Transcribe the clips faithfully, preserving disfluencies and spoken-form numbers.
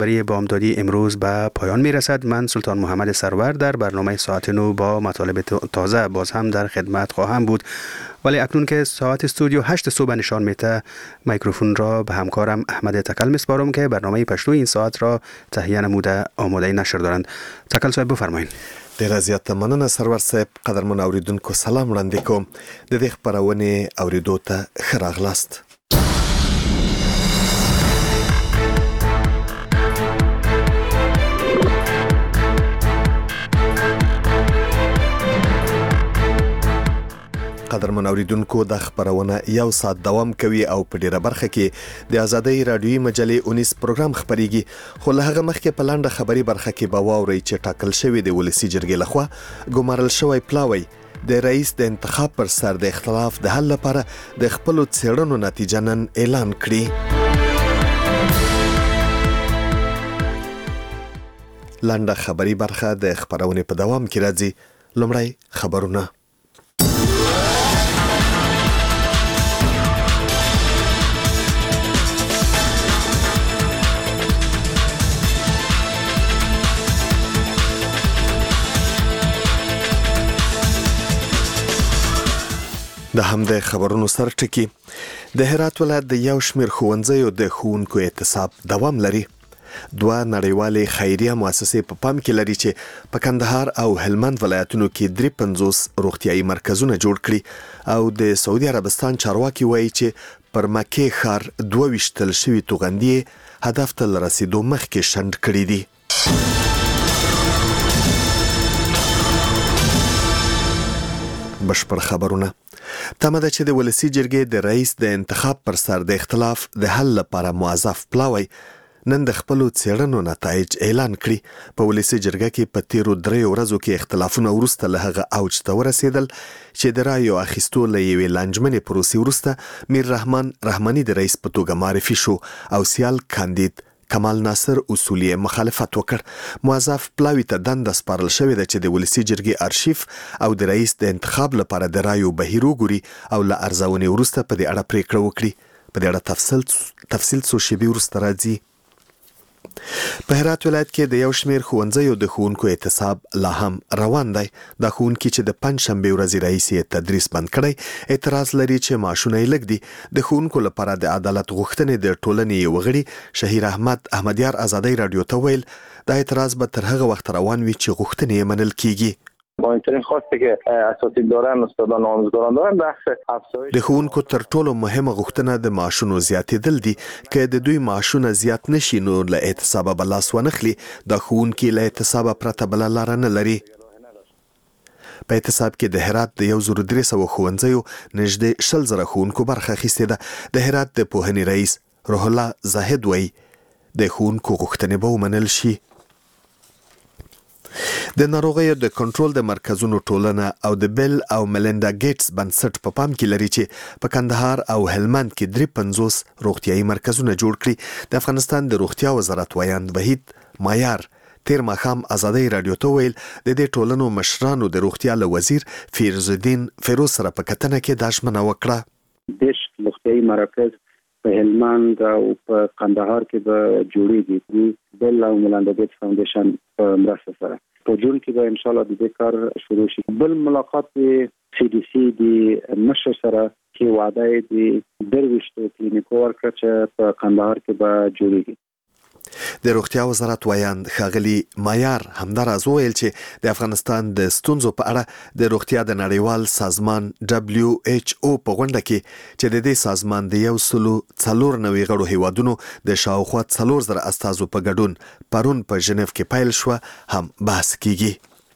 برای بامدادی امروز به پایان میرسد. من سلطان محمد سرور در برنامه ساعت نو با مطالب تازه باز هم در خدمت خواهم بود، ولی اکنون که ساعت استودیو هشت صبح نشان میده، میکروفون را به همکارم احمد تکل میسپارم که برنامه پشتو این ساعت را تهیه نموده آماده نشر دارند. تکل صاحب بفرمایید. ډیره زیاته مننه سرور صاحب. قدرمن اوریدونکو سلام وړاندې کوم. د دې خپرونې اوریدو ته ښه راغلاست. قدرمن اوریدونکو د خبرونه یو ساعت دوام کوي او په ډیره برخه کې د ازادۍ رادیوي مجلې اونیس پروګرام خبريږي، خو له هغه مخکې په لاندې خبري برخه کې به واوري چې ټاکل شوی د ولسی جرګې لخوا ګمارل شوی پلاوی د رئیس د انتخاب پر سر د اختلاف د حل لپاره د خپل څېړنو نتیجه نن اعلان کړي. لاندې خبري برخه د خبرونې په دوام کې راځي. لومړی خبرونه. د همدې خبرونو سر ټکی. د هرات ولایت د یو شمېر ښوونځیو د ښوونکو اعتصاب دوام لري. دوه نړیوالې خیریه مؤسسې په پام کې لري چې په کندهار او هلمند ولایتونو کې درې پنځوس روغتیايي مرکزونه جوړ کړي او د سعودي عربستان چارواکي وایي چې پر مکې ښار دوه ویشتل شوي توغندي هدف ته له رسیدو مخکې شنډ کړي دي. بشپړ خبرونه. تمه ده چې د ولسی جرګې د رئیس د انتخاب پر سر د اختلاف د حل لپاره موظف پلاوی نن د خپل څېړنو نتایج اعلان کړي. په ولسی جرګه کې په تیرو درې ورځو کې اختلافونه وروسته له هغه اوج ته ورسېدل چې د رایو اخیستو له یوې لانجمنې پروسې وروسته میر رحمان رحماني د رئیس په توګه معرفي شو او سیال کاندید کمال ناصر اصولي مخالفت وکړ. موظف پلاوی ته دنده سپارل شوې ده چې د ولسی جرګې ارشیف او د رئیس د انتخاب لپاره د رایو بهیر وګوري او له ارزونې وروسته په دې اړه پریکړه وکړي. په دې اړه تفصیل تفصیل څو شیبې وروسته راځي. په هرات ولایت کې د یو شمېر ښوونځیو د ښوونکو اعتصاب لا هم روان دی. دا ښوونکي چې د پنجشنبې ورځې راهیسې تدریس بند کړی اعتراض لري چې معاشونه یې لږ دي. د ښوونکو لپاره د عدالت غوښتنې د ټولنې یو غړي شهیر احمد احمدیار ازادۍ رادیو ته ویل دا اعتراض به تر هغه وخت روان وي چې غوښتنې یې منل کیږي. مهمترین خواسته که اساسی دارن استادان و آموزگاران دارن بحث افزایش د ښوونکو تر ټولو مهمه غوښتنه د معاشونو زیاتېدل دي. که د دوی معاشونه زیات نشي نو له اعتصابه به لاس ونخلي. دا ښوونکي له اعتصابه پرته بله لاره نه لري. په اعتصاب کې د هرات د یو زر درې سوه ښوونځیو نږدې شل زره ښوونکو برخه اخیستې ده. د هرات د پوهنې رئیس روح الله زاهد وایي د ښوونکو غوښتنې به ومنل شي. د ناروغیو د کنټرول د مرکزونو ټولنه او د بیل او ملیندا ګیټس بنسټ په پام کې لري چې په کندهار او هلمند کې درې پنځوس روغتیايي مرکزونه جوړ کړي. د افغانستان د روغتیا وزارت ویاند وحید مایار تیر ماښام ازادۍ رادیو ته ویل د دې ټولنو مشرانو د روغتیا له وزیر فیروز الدین فیروز سره په کتنه کې دا ژمنه وکړه. دیش روغتیايي مرکز په هلمند او په کندهار کې به جوړیږي. بیل او ملیندا ګیټس فاونډیشن په مرسته سره په جون کې به ان شاء الله د دې کار شروع شي. بل ملاقات سی ډي سی دی مشر سره کې وعده دی درويشتو کلینیکو ورکړه چې په کندهار کې به جوړیږي. د روغتیا وزارت ویاند ښاغلي مایار همداراز وویل چې د افغانستان د ستونزو په اړه د روغتیا د نړیوال سازمان دبلیو ایچ او په غونډه کې چې د دې سازمان د یو سلو څلور نوي غړو هیوادونو د شاوخوا څلور زره استازو په ګډون پرون په ژنیف کې پیل شوه هم بحث کیږي.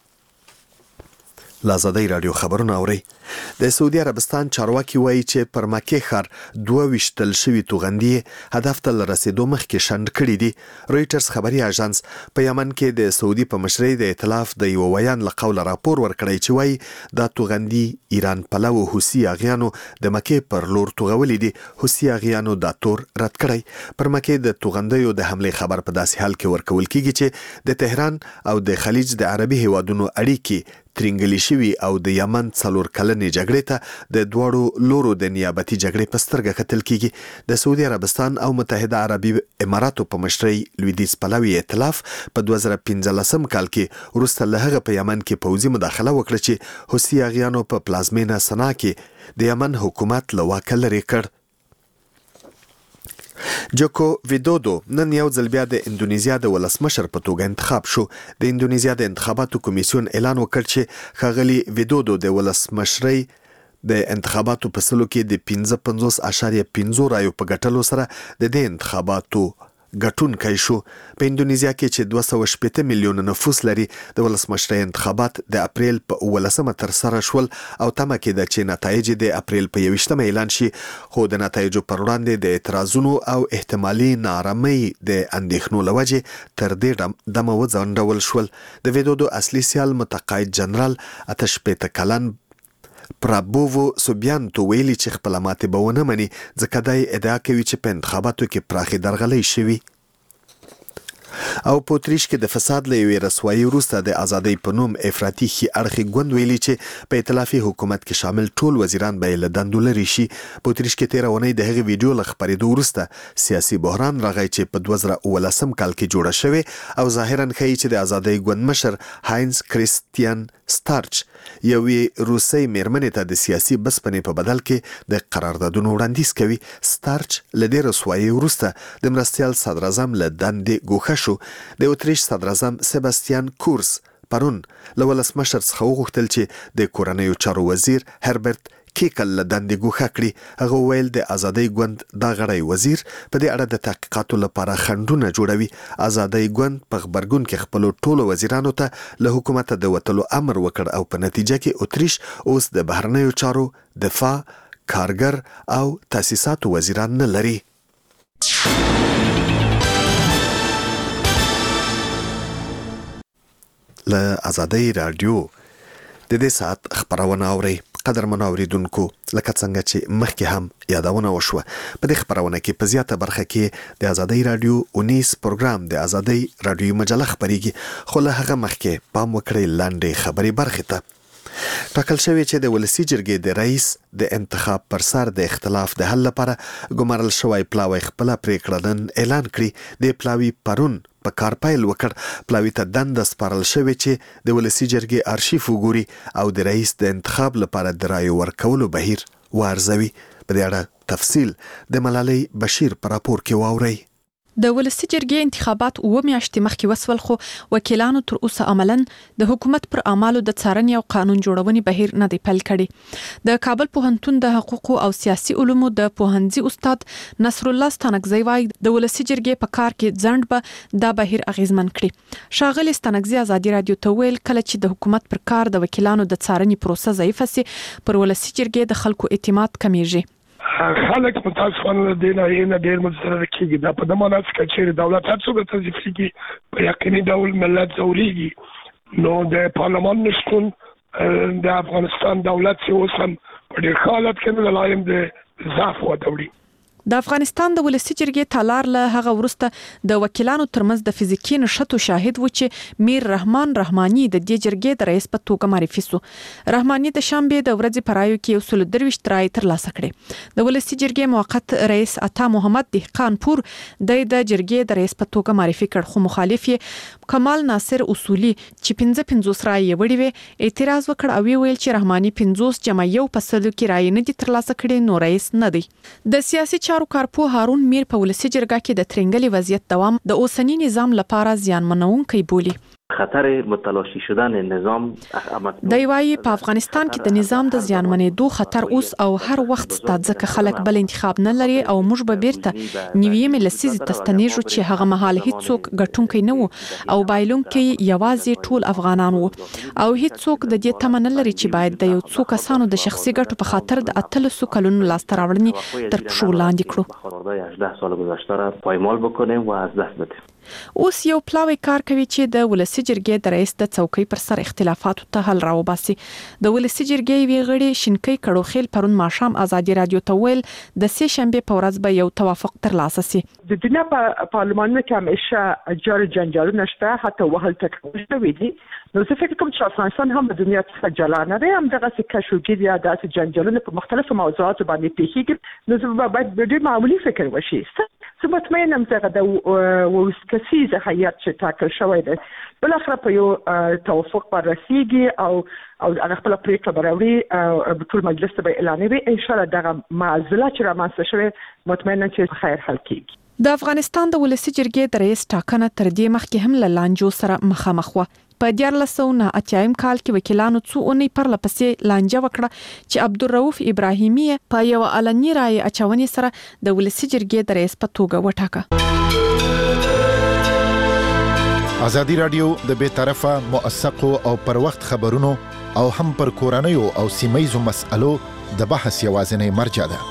لازادۍ رادیو خبرونه اوري. د سعودي عربستان چارواکي وایي چې پر مکې ښار دوه ویشتل شوي توغندي هدف ته له رسیدو مخکې شنډ کړي دي. رویټرز خبري اژانس په یمن کې د سعودي په مشرۍ د ائتلاف د یو ویان له قوله راپور ورکړی چې وایي دا توغندي ایران پلو حوثي اغیانو د مکې پر لور توغولي دي. حوثي اغیانو دا تور رد کړی. پر مکې د توغندیو د حمله خبر په داسې حال کې ورکول کیږي چې د تهران او د خلیج د عربي هیوادونو اړیکې ترینګلی شوی او د یمن څلور کلنې جګړې ته د دواړو لورو د نیابتي جګړې په سترګه کتل کیږي. د سعودي عربستان او متحده عربي اماراتو په مشرۍ لویدیځ پلوي ائتلاف په دوه زره پنځلسم کال کې وروسته له هغه په یمن کې پوځي مداخله وکړه چې حوثي اغیانو په پلازمینه سنا کې د یمن حکومت له واکه لرې کړ. جوکو ویدودو نن یو ځل بیا د اندونیزیا د ولسمشر په توګه انتخاب شو. د اندونیزیا د انتخاباتو کمیسیون اعلان وکړ چې ښاغلي ویدودو د ولسمشرۍ د انتخاباتو په سلو کې د پنځه پنځوس اعشاریه پنځه رایو په ګټلو سره د دې انتخاباتو ګټونکی شو. په اندونیزیا کې چې دوه سوه شپېته میلیونه نفوس لري د ولسمشرۍ انتخابات د اپریل په اوولسمه ترسره شول او تمه کېده چې نتایج د اپریل په یویشتمه اعلان شي، خو د نتایجو پر وړاندې د اعتراضونو او احتمالي نارامۍ د اندېښنو له وجې تر دې دمه وځنډول شول. د ویدودو اصلي سیال متقاعد جنرال اته شپېته کلن پرابوو سوبیانتو ویلي چې خپله ماتې به ونه مني، ځکه دا ادعا کوي چې په انتخاباتو کې پراخې درغلۍ شوي. او په اتریش کې د فساد له یوې رسوایي وروسته د ازادۍ په نوم افراطي ښي اړخي ګوند ویلي چې په ائتلافي حکومت کې شامل ټول وزیران به یې له دندو لرې شي. په اتریش کې تېره اونۍ د هغې ویډیو له خپرېدو وروسته سیاسي بحران راغی چې په دوه زره اوولسم کال کې جوړه شوې او ظاهرا ښیي چې د ازادۍ ګوند مشر هاینز کریستیان ستارچ یوې روسۍ میرمنې ته د سیاسي بسپنې په بدل کې د قراردادونو وړاندیز کوي. ستارچ له دې رسوایۍ وروسته د مرستیال صدراعظم له دندې ګوښه شو. د اتریش صدراعظم سباستیان کورس پرون له ولسمشر څخه وغوښتل چې د کورنیو چارو وزیر هربرت کیکل له دندې ګوښه کړي. هغه وویل د ازادۍ ګوند دا غړی وزیر په دې اړه د تحقیقاتو لپاره خنډونه جوړوي. ازادۍ ګوند په غبرګون کې خپلو ټولو وزیرانو ته له حکومته د وتلو امر وکړ او په نتیجه کې اتریش اوس د بهرنیو چارو، دفاع، کارګر او تاسیساتو وزیران نه لري. له ازادۍ رادیو د دې ساعت خبرونه اورئ. قدرمنو اوریدونکو، لکه څنګه چې مخکې هم یادونه وشوه، په دې خبرونه کې په زیاته برخه کې د ازادۍ رادیو اونیس پروګرام د ازادۍ رادیو مجله خبرېږي، خو له هغه مخکې پام وکړئ لاندې خبرې برخې ته. ټاکل شوی چې د ولسي جرګې د رئیس د انتخاب پر سر د اختلاف د حل لپاره ګمارل شوی پلاوی خپله پرېکړه نن اعلان کړي. د پلاوي پرون په کار پیل وکړ. پلاوي ته دنده سپارل شوې چې د ولسي جرګې ارشیف وګوري او د رئیس د انتخاب لپاره د رایو ورکولو بهیر وارزوي. په دې اړه تفصیل د ملالۍ بشیر په راپور کې واورئ. د ولسي جرګې انتخابات اوه میاشتې مخکې وسول، خو وکیلانو تر اوسه عملاً د حکومت پر اعمالو د څارنې او قانون جوړونې بهیر نه دی پیل کړی. د کابل پوهنتون د حقوقو او سیاسي علومو د پوهنځي استاد نصر الله ستانکزی وايي د ولسي جرګې په کار کې ځنډ به دا بهیر اغیزمن کړي. ښاغلي ستانکزی ازادي رادیو ته ویل کله چې د حکومت پر کار د وکیلانو د څارنې پروسه ضعیفه سي، پر ولسي جرګې د خلکو اعتماد کمیږي. خلک متاسفانه د دې نه نه ډېر متضرر کېږي. دا په دمانه کې چې دولت هڅه به تنظیفېږي په یقیني ډول ملت ځورېږي. نو د پارلمان نشتون د افغانستان دولت چې اوس هم په ډېر ښه حالت کې نه لایم د ضعف وده وړي. د افغانستان د ولسي جرګې تالار له هغه وروسته د وکیلانو ترمنځ د فزیکي نښتو شاهد و چې میر رحمان رحماني د دې جرګې د رئیس په توګه معرفي سو. رحماني د شنبې د ورځې په رایو کې یو سل درویشت رایې ترلاسه کړې. د ولسي جرګې موقت رئیس عطا محمد دهقان پور د د جرګې د رئیس په توګه معرفي کړ، خو مخالف یې کمال ناصر اصولي چې پنځه پنځوس رایې وړي وي اعتراض وکړ او ویل چې رحماني پنځوس جمع یو په سلو کې رایې نه دي ترلاسه کړې، نو رئیس نه دی. د سیاسي چارو کارپو هارون میر په ولسي جرګه کې د ترنګلي وضعیت دوام د اوسنی نظام لپاره زیانمنونکی بولي. خطر متلاشی شدن نظام دی وايي په افغانستان کې د نظام د زیانمنېدو خطر اوس او هر وخت ستاد، ځکه خلک بل انتخاب نه لري او موږ به بیرته نیویمې لسیزې تستنیږو چې هغه مهال هیڅوک ګټونکی نه وو او بایلونکي یوازې ټول افغانان وو او هیڅوک د دې تمه نه لري چې باید د یو څو کسانو د شخصي ګټو په خاطر د اتلسو کلونو لاسته راوړنې تر پښو لاندې کړو. هجده سال گذشته را پایمال بکنیم و از دست بدیم. اوس یو پلاوی کار کوي چې د ولسی جرګې د رئیس د څوکۍ پر سر اختلافاتو ته حل راوباسي. د ولسی جرګې وی غړي شینکۍ کړوخیل پرون ماښام ازادي رادیو ته ویل د سه شنبه په ورځ به یو توافق ترلاسه شي. د دنیا په پارلمان کې همیشه جار جنجالونه شته، حتی وهل ټکول شوی دي. نو زه فکر کوم چې افغانستان هم د دنیا څخه جلا نه دی، هم دغه کشوګیر یا داسې جنجالونه په مختلفو موضوعاتو باندې پیښیږي. نو زه باید ډېر معمولي فکر وشي. زه مطمئنم چې د وسکسیزه هیئت چې ټاکل شوی دی بل اخر په یو توافق پر رسیږي او او هغه خپل پریکړه براوړي، ټول مجلس ته به اعلانوي. ان شاء الله دغه معضله چې رامنځته شوی مطمئنم چې خیر حل کیږي. د افغانستان د ولسی جرګې د رئیس ټاکنه تر دې مخکې هم له لانجو سره مخامخ و. په دیارلس سوه نه اتیایم کال کې وکیلانو څو اونۍ پرلپسې لانجه وکړه چې عبدالرؤف ابراهیمي په یو علني رایې اچونې سره د ولسی جرګې د رئیس په توګه وټاکه. ازادي رادیو د بې طرفه موثقو او پر وخت خبرونو او هم پر کورنیو او سیمایزو مسألو د بحث یوازینی مرجع ده.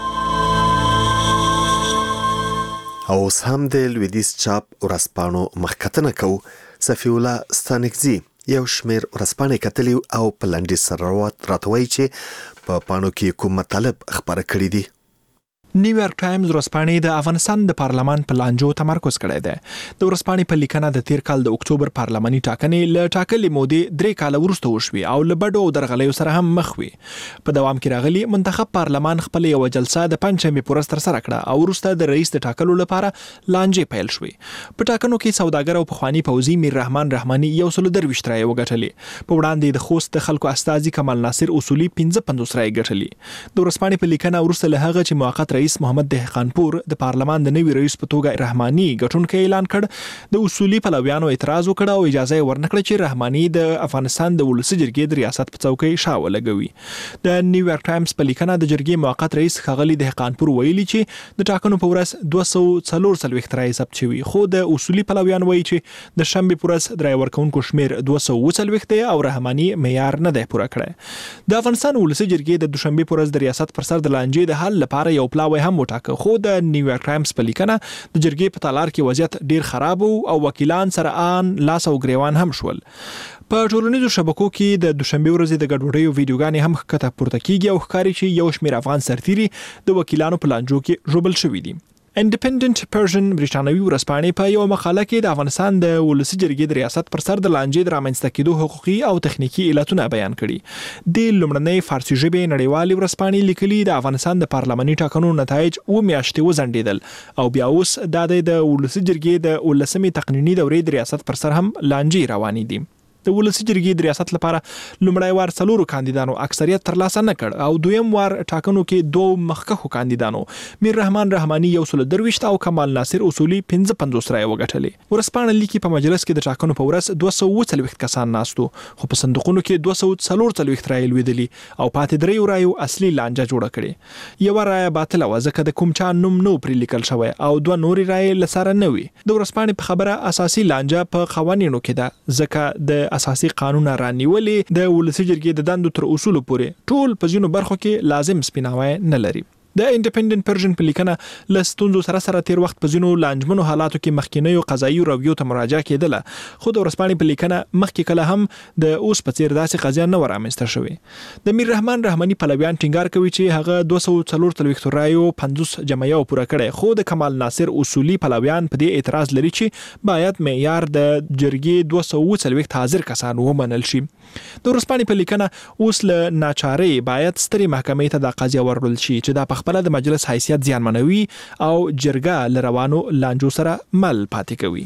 او اوس هم د لویدیځ چاپ ورځپاڼو مخکتنه کوو. صفی الله ستانکزي یو شمېر ورځپاڼې کتلي او په لنډیز سره راته وایي چې په پاڼو کې کوم مطالب خپاره کړي دي. نیویارک ټایمز ورځپاڼې د افغانستان د پارلمان په لانجو تمرکز کړی دی. د ورځپاڼې په لیکنه د تیر کال د اکتوبر پارلماني ټاکنې له ټاکلې مودې درې کاله وروسته وشوې او له بډو او درغلیو سره هم مخ وي. په دوام کې راغلي منتخب پارلمان خپل یو جلسه د پنځشنبې په ورځ ترسره کړه او وروسته د رئیس د ټاکلو لپاره لانجې پیل شوې. په ټاکنو کې سوداګر او پخوانی پوځي میر رحمان رحماني یو سل درویشت رایې وګټلې. په وړاندې د خوست د خلکو استازي کمال ناصر اصولي پنځه پنځوس رایې ګټلې. د ورځپاڼې په لیکنه وروسته له هغه چې موقت رئیس محمد دهقانپور د پارلمان د نوي رئیس په توګه رحماني ګټونکی اعلان کړ، د اصولي پلویانو اعتراض وکړ او اجازه یې ورنکړه چې رحماني د افغانستان د ولسی جرګې د ریاست په څوکۍ شا ولګوي. د نیویارک ټایمز په لیکنه د جرګې موقت رئیس ښاغلي دهقانپور ویلي چې د ټاکنو په ورځ دوه سوه څلور څلوېښت رایې ثبت شوي، خو د اصولي پلویان وایي چې د شنبې په ورځ د رایې ورکوونکو شمېر دوه سوه اووه څلوېښت دی او رحماني معیار نه دی پوره کړی. د افغانستان ولسی جرګې د دوشنبې په ورځ د ریاست پر سر د لانجې د حل لپاره یو پلاوی هم وټاکه، خو د نیویارک ټایمز په لیکنه د جرګې په تالار کې وضعیت ډیر خراب او وکیلان سره آن لاس او ګریوان هم شول. په ټولنیزو شبکو کې د دوشنبې ورځې د ګډوډیو ویډیوګانې هم ښکته پورته کیږي او ښکاري چې یو شمېر افغان سرتیري د وکیلانو په لانجو کې ژوبل شوي دي. انډیپندنت پرشن برېټانوي ورځپاڼې په یو مقاله کې د افغانستان د ولسی جرګې د ریاست پر سر د لانجې د رامنځته کېدو حقوقي او تخنیکي علتونه بیان کړي. د لومړنۍ فارسي ژبې نړیوالې ورځپاڼې لیکلي د افغانستان د پارلماني ټاکنو نتایج اوه میاشتې وځنډېدل او بیا اوس د د ولسی جرګې د ولسمې تقنیني دورې د ریاست پر سر هم لانجې روانې دي. د ولسی جرګې د ریاست لپاره لومړی وار څلورو کاندیدانو اکثریت ترلاسه نه کړ او دویم وار ټاکنو کې دوه مخکښو کاندیدانو میر رحمان رحماني یو سل درویشت او کمال ناصر اصولي پنځه پنځوس رایې وګټلې. ورځپاڼه لیکي په مجلس کې د ټاکنو په ورځ دوه سوه اووه څلوېښت کسان ناستو، خو په صندوقونو کې دوه سوه څلور څلوېښت رایې لوېدلې او پاتې دریو رایو اصلي لانجه جوړه کړې. یوه رایه باطله وه ځکه د کوم چا نوم نه پرې لیکل شوی او دوه نورې رایې له سره نه وي. د ورځپاڼې په خبره اساسي لانجه په قوانینو کې ده ځکه د اساسي قانون رانیولې د ولسی جرګې د دندو تر اصولو پورې ټول په ځینو برخو کې لازم سپیناوی نه لري. د انډیپندنت پرشن په لیکنه له ستونزو سره سره تیر وخت په ځینو لانجمنو حالاتو کې مخکینیو قضایي رویو ته مراجعه کېدله، خو د ورځپاڼې په لیکنه مخکې کله هم د اوس په څیر داسې قضیه نه ورامنځته شوې. د میر رحمان رحماني پلویان ټینګار کوي چې هغه دوه سوه څلور څلوېښت رایو پنځوس جمعیه پوره کړی، خو د کمال ناصر اصولي پلویان په دې اعتراض لري چې باید معیار د جرګې دوه سوه اووه څلوېښت حاضر کسان ومنل شي. د ورځپاڼې په لیکنه اوس له ناچارۍ باید سترې محکمې ته دا قضیه وروړل شي چې دا پخپله د مجلس حیثیت زیانمنوي او جرګه له روانو لانجو سره مل پاتې کوي.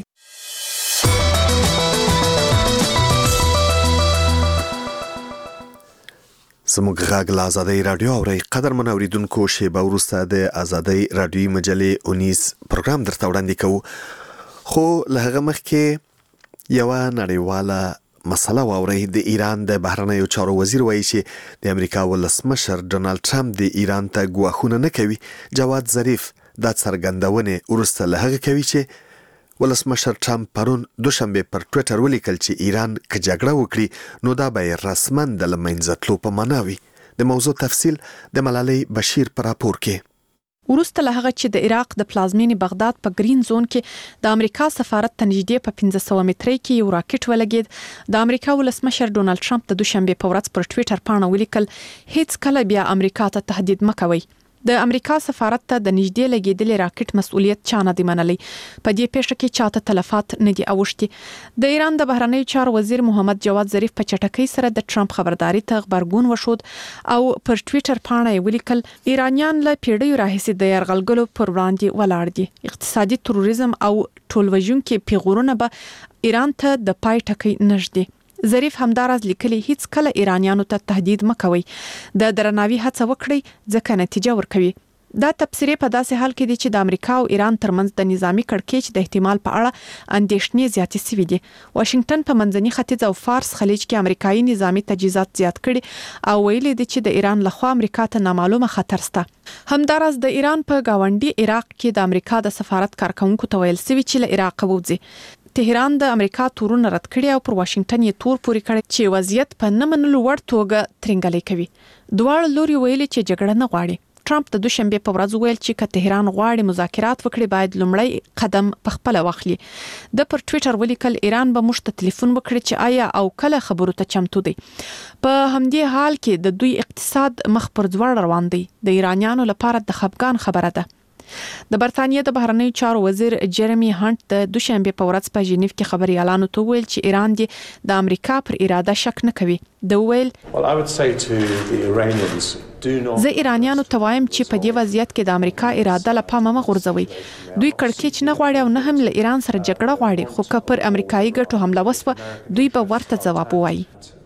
زموږ غږ له ازادۍ راډیو اورئ. قدرمن اوریدونکو، شیبه وروسته د ازادۍ راډیوي مجلې اونیز پروګرام درته وړاندې کوو، خو له هغه مخکې یوه نړیواله مسله واورئ. د ایران د بهرنیو چارو وزیر وایي چې د امریکا ولسمشر ډونالد ټرمپ د ایران ته ګواښونه نه کوي. جواد ظریف دا څرګندونې وروسته له هغه کوي چې ولسمشر ټرمپ پرون دوشنبه پر ټویټر ولیکل چې ایران که جګړه وکړي نو دا به رسما د له منځه تلو په معنا وي. د موضوع تفصیل د ملالۍ بشیر په راپور کې. وروسته له هغه چې د عراق د پلازمینې بغداد په گرین زون کې د امریکا سفارت ته نږدې په پنځه سوه مترۍ کې یو راکټ ولګید، د امریکا ولسمشر ډونالد ټرمپ د دوشنبه په ورځ پر ټویټر پاڼه ولیکل هیڅ کله بیا امریکا ته تهدید مکوئ. د امریکا سفارت ته د نږدې لګیدلې راکټ مسؤلیت چا نه دی منلی. په دې پیښه کې چاته تلفات نه دي اوښتي. د ایران د بهرنیو چارو وزیر محمد جواد ظریف په چټکۍ سره د ټرمپ خبرداري ته غبرګون وښود او پر ټویټر پاڼه یې ولیکل ایرانیان له پیړیو راهیسې د یرغلګلو پر وړاندې ولاړ دي. اقتصادي تروریزم او ټولوژونکي پیغورونه به ایران ته د پای ټکی نږدې. ظریف همداراز لیکلي هیڅ کله ایرانیانو ته تهدید مکوئ، د درناوي هڅه وکړئ ځکه نتیجه ورکوي. دا تبصرې په داسې حال کې دي چې د امریکا او ایران ترمنځ د نظامی کړکېچ د احتمال په اړه اندېښنې زیاتې شوې دي. واشنگټن په منځني ختیځ او فارس خلیج کې امریکایي نظامی تجهیزات زیات کړي او ویلي دي چې د ایران لخوا امریکا ته نامعلومه خطر شته. همداراز د ایران په گاونډي عراق کې د امریکا د سفارت کارکونکو ته ویل شوی چې له عراق ووځي. تهران د امریکا تورونه رد کړي او پر واشنگټن یې تور پوري کړي چې وضعیت په نه منلو وړ توګه ترنګلې کوي. دواړه لوري ویلي چې جګړه نه غواړي. ټرمپ د دوشنبه په ورځ ویل چې که تهران غواړي مذاکرات وکړي باید لومړی قدم په خپل واخلي. د پر ټویټر ولیکل ایران به موږ ته ټلیفون وکړي چې آیا او کله خبرو ته چمتو دي. په همدې حال کې د دوی اقتصاد مخ پر ځوړ روان دی. د ایرانیانو لپاره د خفګان خبره ده. د برتانیې د بهرنیو چارو وزیر جیرمی هانت د دوشنبه په ورځ په ژنیف کې خبريالانو ته ویل چې ایران د امریکا پر اراده شک نه کوي. د ویل زه ایرانیانو ته وایم چې په دې وضعیت کې د امریکا اراده له پامه مه غورځوي. دوی کړکېچ نه غواړي او نه هم له ایران سره جګړه غواړي، خو که پر امریکایي ګټو حمله وسوه دوی به ورته ځواب ووایي.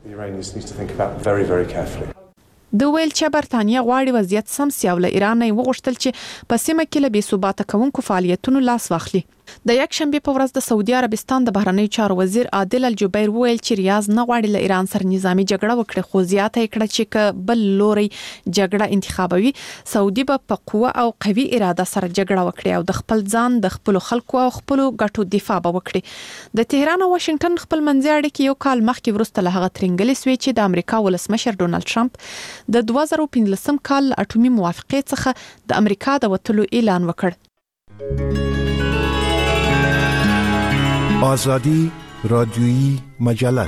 د ویل چې برتانیه غواړي وضعیت سم سي او له ایران نه وغوښتل چې په سیمه کې له بې ثباته کوونکو فعالیتونو لاس واخلي. د یک شنبه په ورځ د سعودي عربستان د بهرنیو چارو وزیر عادل الجبیر ویل چې ریاض نه غواړي له ایران سره نظامی جګړه وکړي، خو زیاته یې کړه چې که بل لوري جګړه انتخابوي سعودي به په قوه او قوي اراده سره جګړه وکړي او د خپل ځان د خپل خلکو او خپل ګټو دفاع به وکړي. د تهران او واشنگټن خپل منځي اړیکې یو کال مخکې ورسته له هغه ترنګلې سوي چې د امریکا ولسمشر ډونالد ټرمپ د دوه زره پنځلسم کال اټومي موافقې څخه د امریکا د وټلو اعلان وکړ. آزادی رادیویی مجله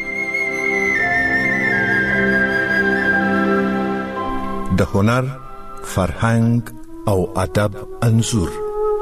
د هنر، فرهنګ او ادب انځور.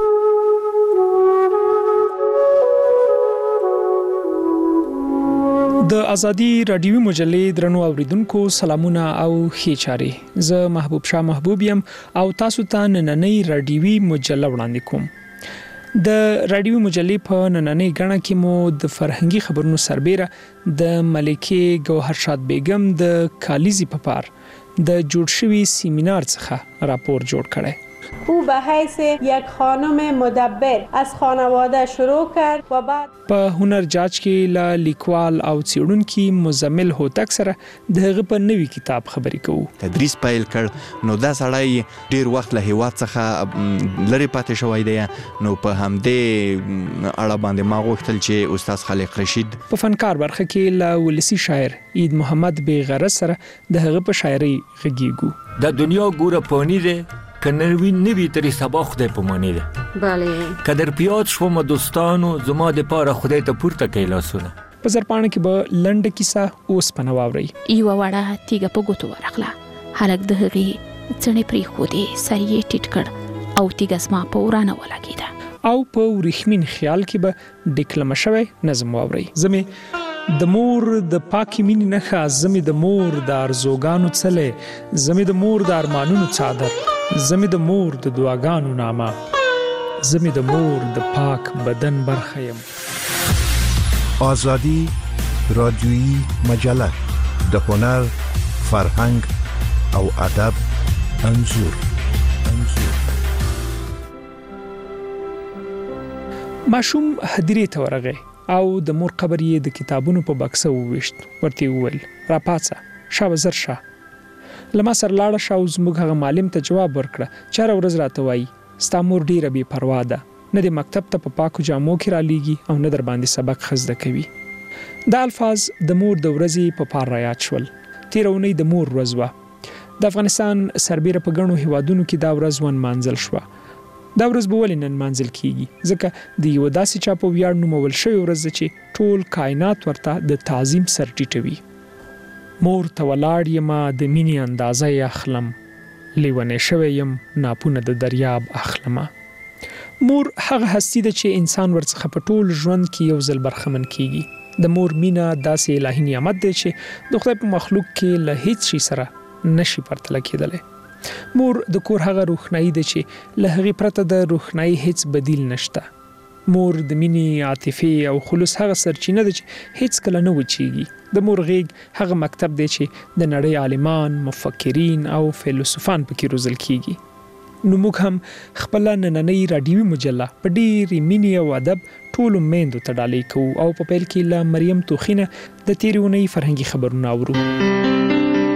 د ازادي رادیوي مجلې درنو اوریدونکو سلامونه او ښې چارې. زه محبوب شاه محبوب یم او تاسو ته نننۍ رادیوي مجله وړاندې کوم. د رادیوي مجلې په نننۍ غاڼه کې مو د فرهنګي خبرونو سربېره د ملکه گوهرشاد بیگم د کالیزی په پار د جوړ شوی سیمینار څخه راپور جوړ کړی. او به حیث یک خانم مدبر از خانواده شروع کرد و بعد په هنر جاج کې لا لیکوال او څېړونکي مزمل هوتک سره دغه په نوي کتاب خبرې کوو. تدریس پیل کړ نو دا سړی ډیر وخت له هیواد څخه لری پاتې شوی دی، نو په همدې اړه باندې ما غوښتل چې استاد خالق رشید په فنکار برخه کې لا ولسی شاعر عید محمد بیغرض سره دغه په شاعري غږیږو. د دنیا ګوره پانی ده که نوی نوی تری سبا خدای پمانی ده. بله که در پیاد شوم دوستانو زما د پاره خدای ته پورته کې لاسونه. په زرپانه کې به لنډه کیسه اوس پنه واوري. یو وړه تیګه په ګوتو ورغله، هلک د هغې څڼې پرې خودې سر یې ټیټ کړ او تیګه زما په ورانه ولګېده. او په ورېښمین خیال کې به ډیکلمه شوی نظم واوري. زمې د مور د پاکي مینې نښه، زمې د مور د ارزوګانو څلې، زمې د مور د ارمانونو څادر، زمې د مور د دعاګانو نامه، زمې د مور د پاک بدن برخه یم. آزادی رادیویی مجله د هنر، فرهنګ او ادب انځور. ماشوم هدیرې ته ورغی او د مور قبر یې د کتابونو په بکسه وویشت. ورته وویل راپاڅه، شابه زر شه. لما سر لاړه شه او زموږ هغه معلم ته جواب ورکړه چې هره ورځ راته وایي ستا مور ډېره بې پروا ده، نه د مکتب ته په پاکو جامو کې رالیږي او نه در باندې سبق ښه زده کوي. دا الفاظ د مور د ورځې په پار رایاد شول. تېره اونۍ د مور ورځ وه. د افغانستان سربېره په ګڼو هیوادونو کې دا ورځ ونمانځل شوه. دا ورځ به ولې نن مانځل کیږي؟ ځکه د یو داسې چا په ویاړ نومول شوې ورځ ده چې ټول کائنات ورته د تعظیم سر ټیټوي. مور ته ولاړ یم د مینې اندازه یې اخلم، لیونی شوی یم ناپونه د دریاب اخلمه. مور هغه هستی ده چې انسان ورڅخه په ټول ژوند کې یو ځل برخمن کیږي. د مور مینه داسې الهي نعمت دی چې د خدای په مخلوق کې له هیڅ شي سره نشي پرتله کېدلی. مور د کور هغه روښنايي ده چې له هغې پرته د روښنايي هیڅ بدیل نشته. مور د مینې، عاطفې او خلوص هغه سرچینه ده چې هیڅ کله نه وچیږي. د مور غېږ هغه مکتب دی چې د نړۍ عالمان، مفکرین او فیلسوفان پکې روزل کیږي. نو موږ هم خپل نننۍ راډیوي مجله په ډېرې مینې او ادب ټولو میندو ته ډالۍ کوو او په پیل کې له مریم توخینه د تېرې اونۍ فرهنګي خبرونه اورو.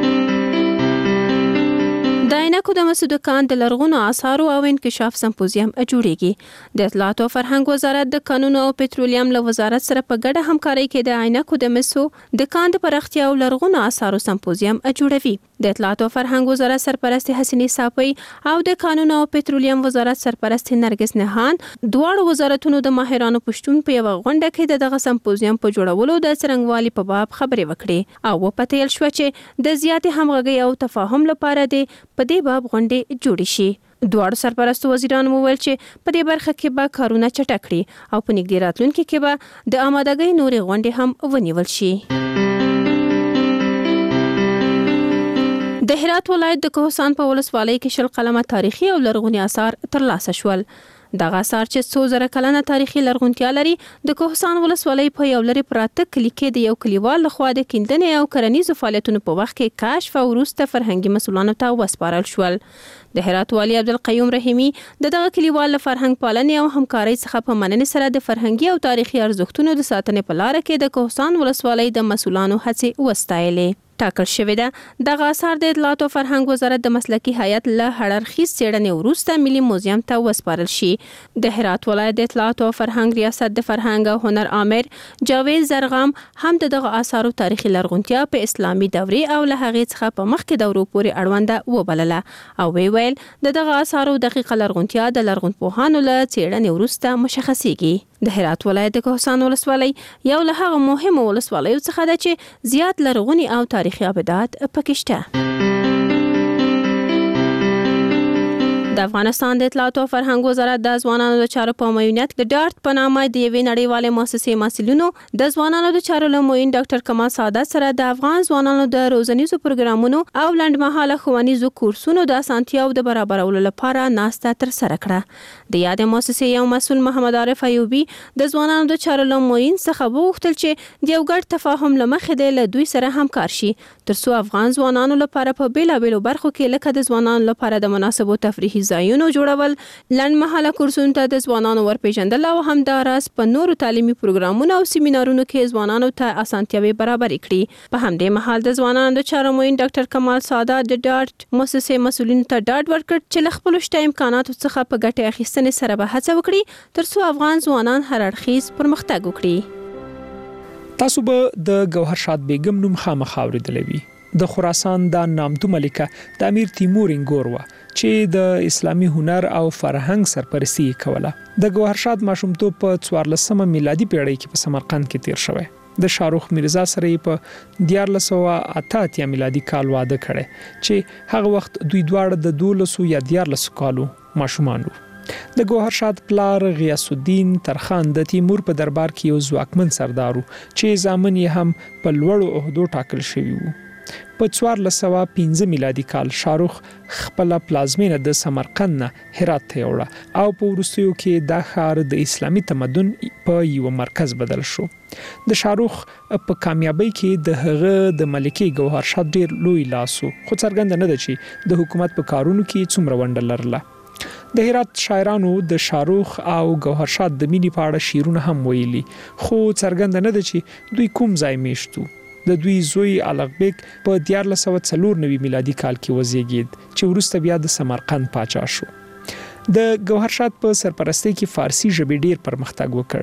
د عینکو د مسعود خان د لرغونو آثارو او انکشاف سمپوزیم جوړیږي. د اطلاعات او فرهنګ وزارت د قانون او پټرولیم له وزارت سره په ګډه همکاري کې د عینکو د مسعود د خان د پراختیا او لرغونو آثارو سمپوزیم جوړوي. د اطلاعات او فرهنګ وزارت سرپرست حسینې صافی او د قانون او پټرولیم وزارت سرپرست نرګس نهان دواړو وزارتونو د ماهرانو پښتون په یو غونډه کې دغه سمپوزیم په جوړولو د څرنګوالي په باب خبرې وکړې او وپتیل شو چې د زیاتې همغږي او تفاهم لپاره د په دې باب غونډې جوړې شي. دواړو سرپرستو وزیرانو وویل چې په دې برخه کې به کارونه چټک کړي او په نږدې راتلونکي کې به د آمادګۍ نورې غونډې هم ونیول شي. د هرات ولایت د کوهستان په ولسوالۍ کې شل قلمه تاریخي او لرغوني آثار ترلاسه شول. دغه آثار چې څو زره کلنه تاریخي لرغونتیا لري د کوهستان ولسوالۍ په یو لري پراته کلي کې د یو کلیوال لخوا د کیندنې او کرنیزو فعالیتونو په وخت کې کشف او وروسته فرهنګي مسؤلانو ته وسپارل شول. د هرات والي عبدالقیوم رحیمی د دغه کلیوال له فرهنګ پالنې او همکارۍ څخه په مننې سره د فرهنګي او تاریخي ارزښتونو د ساتنې په لار کې د کوهستان ولسوالۍ د مسؤلانو هڅې وستایلې. ټاکل شوې ده دغه آثار د اطلاعات او فرهنګ وزارت د مسلکي هیئت له هړرخیز څېړنې وروسته ملي موزیم ته وسپارل شي. د هرات ولایت د اطلاعات او فرهنګ ریاست د فرهنګ او هنر آمر جاوید زرغام هم دغه آثارو تاریخي لرغونتیا په اسلامي دورې او له هغې څخه په مخکې دورو پورې اړونده وبلله او وی ویل د دغه آثارو دقیقه لرغونتیا د لرغونپوهانو له څېړنې وروسته مشخصېږي. د هرات ولایت د کوهستان ولسوالۍ یو له هغو مهمو ولسوالیو څخه ده چې زیات لرغوني او تاریخي ابدات پکې شته. د افغانستان د اطلاعات او فرهنګ وزارت د ځوانانو د چارو په معاونیت د ډارت په نامه د یوې نړیوالې مؤسسې مسؤلینو د ځوانانو د چارو له معین ډاکټر کمال سعادت سره د افغان ځوانانو د روزنیزو پروګرامونو او لنډمهاله ښوونیزو کورسونو د اسانتیاو د برابرولو لپاره ناسته ترسره کړه. د یادې مؤسسې یو مسؤل محمد عارف ایوبي د ځوانانو د چارو له معین څخه وغوښتل چې د یو ګډ تفاهم له مخې د له دوی سره همکار شي ترڅو افغان ځوانانو لپاره په بیلابیلو برخو کې لکه د ځوانانو لپاره د مناسبو تفریحي ځایونو جوړول، لنډمهاله کورسونو ته د ځوانانو ورپېژندل او همداراز په نورو تعلیمي پروګرامونو او سیمینارونو کې ځوانانو ته اسانتیاوې برابرې کړي. په همدې مهال د ځوانانو د چارو معین ډاکټر کمال سعادت د ډارت مؤسسې مسؤلینو ته ډاډ ورکړ چې له خپلو شته امکاناتو څخه په ګټې اخیستنې سره به هڅه وکړي ترڅو افغان ځوانان هر اړخیز پرمختګ وکړي. تاسو به د ګوهرشاد بیګم نوم خامخا اورېدلی وي. د خراسان د نامتو ملکه د امیر تیمور انګور وه چې د اسلامي هنر او فرهنګ سرپرستي کوله. د ګوهرشاد ماشومتوب په څوارلسمه میلادي پیړۍ کې په سمرقند کې تیر شوی. د شاهرخ میرزا سره په دیارلس سوه اته اتیا میلادي کال واده کړی چې هغه وخت دوی دواړه د دولسو یا دیارلسو کالو ماشومان وو. د ګوهرشاد پلار غیاث الدین ترخان د تیمور په دربار کې یو ځواکمن سردار وو چې زامن یې هم په لوړو عهدو ټاکل شوي وو. په څوارلس سوه پنځه میلادي کال شاهرخ خپله پلازمینه د سمرقند نه هرات ته یوړه او په وروستیو کې دا ښار د اسلامي تمدن په یو مرکز بدل شو. د شاهرخ په کامیابۍ کې د هغه د ملکې ګوهرشاد ډیر لوی لاس و، خو څرګنده نه ده چې د حکومت په کارونو کې څومره ونډه لرله. د هرات شاعرانو د شاهرخ او ګوهرشاد د مینې په اړه شعرونه هم ویلي، خو څرګنده نه ده چې دوی کوم ځای میشتو. د دوی زوی الغبیک په دیارلس سوه څلور نوي میلادي کال کې وزیږید چې وروسته بیا د سمرقند پاچا شو. د ګوهرشاد په سرپرستۍ کې فارسي ژبې ډیر پرمختګ وکړ.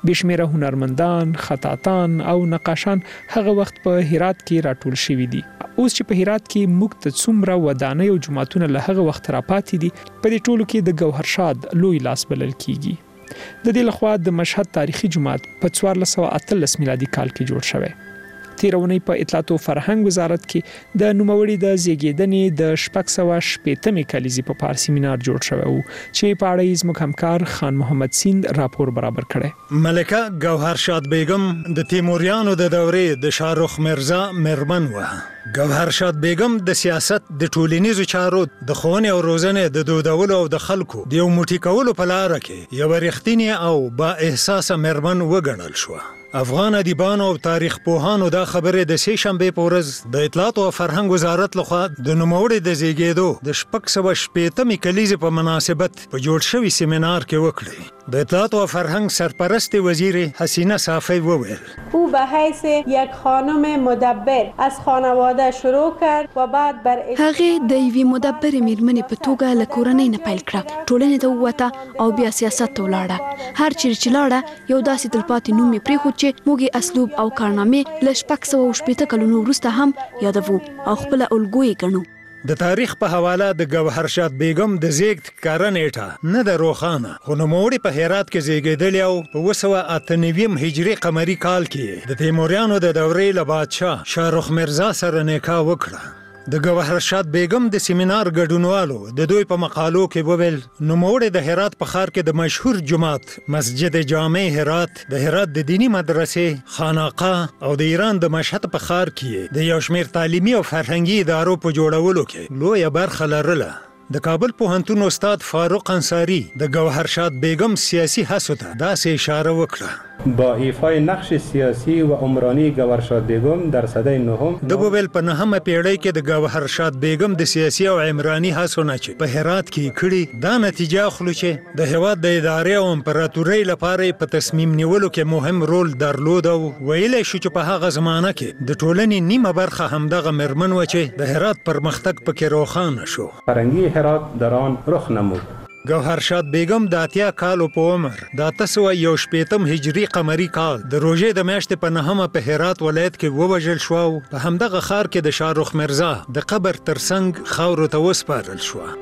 بشمیره هنرمندان، خطاطان او نقاشان هغه وخت په هرات کې راټول شوي دي. اوس چې په هرات کې موږ ته څومره ودانۍ او جوماتونه له هغه وخت راپاتې دي، په دې ټولو کې د ګوهرشاد لوی لاس بلل کیږي. د دې لخوا د مشهد تاریخي جومات په څوارلس سوه اتلس میلادي کال کې جوړ شوی. تیرونی په اطلاعات او فرهنګ وزارت کې د نوموړي د زیږیدنې د شپږ سوه شپېتمې کلیزې په پار سیمینار جوړ شوی و چې په اړه یې زموږ همکار خان محمد سیند راپور برابر کړی. ملکه ګوهرشاد بیگم د تیموریانو د دورې د شاهرخ مرزا مېرمن وه. ګوهرشاد بیگم د سیاست د ټولنیزو چارو د ښوونې او روزنې د دودولو او د خلکو د یو موټی کولو په لاره کې یوه رښتینې او با احساسه مېرمن وګڼل شوه. افغان ادیبانو او تاریخ پوهانو دا خبره د سې شنبې په ورځ د اطلاعات او فرهنګ وزارت لخوا د نوموړي د زیږیدو د شپږ سوه شپېتمې کلیزې په مناسبت په جوړ شوي سیمینار کې وکړي. د اطلاعات او فرهنګ سرپرست وزیر حسینه صافی وویل او به حیث یک خانم مدبر از خانواده شروع کرد و بعد بر هغه د یوې مدبر میرمنې په توګه له کورنۍ نه پیل کړه، ټولنې ته ووته او بیا سیاست ته ولاړه. هر چیرې چې لاړه یو داسې تلپاتې نوم یې پرېښود چې موږ اسلوب او کارنامې له شپږ سوه شپېته کلونو وروسته هم یادوو او خپله الګو یې ګڼو. د تاریخ په حواله د ګوهرشاد بیگم د زیږد کاره نیټه نه ده روښانه، خو نوموړي په هرات کې زیږېدلې او په اوه سوه اته نوي هجري قمري کال کې د تیموریانو د دورې له بادشاه شاهرخ مرزا سره نکاح وکړه. د ګوهرشاد بیگم د سیمینار ګډونوالو د دوی په مقالو کې وویل نوموړي د هرات په ښار کې د مشهور جومات مسجد جامع هرات، د هرات د دینی مدرسې، خانقاه او د ایران د مشهد په ښار کې د یو شمېر تعلیمي او فرهنګي ادارو په جوړولو کې لویه برخه لرله. د کابل پوهنتون استاد فاروق انصاری د ګوهرشاد بیگم سیاسي هڅو ته داسې اشاره وکړه. با ایفای نقش سیاسی و عمرانی گوهرشاد بیگم در سده نهم د بوبل په نهمه پیړۍ کې د ګوهرشاد بیگم د سیاسي او عمرانی هڅو نه چې په هرات کې کړي دا نتیجه اخلو چې د هیواد د ادارې او امپراتورۍ لپاره په تصمیم نیولو کې مهم رول درلود او ویلی شو چې په هغه زمانه کې د ټولنې نیمه برخه همدغه مېرمن وه چې د هرات پرمختګ پکې روښانه شو. فرهنګي هرات در آن رخ نمود. ګوهرشاد بیگم د اتیا کالو په عمر د اته سوه یو شپېتم هجري قمري کال د روژې د میاشتې په نهمه په هرات ولایت کې ووژل شوه او په همدغه ښار کې د شاهرخ مرزا د قبر ترڅنګ خاورو ته وسپارل شوه.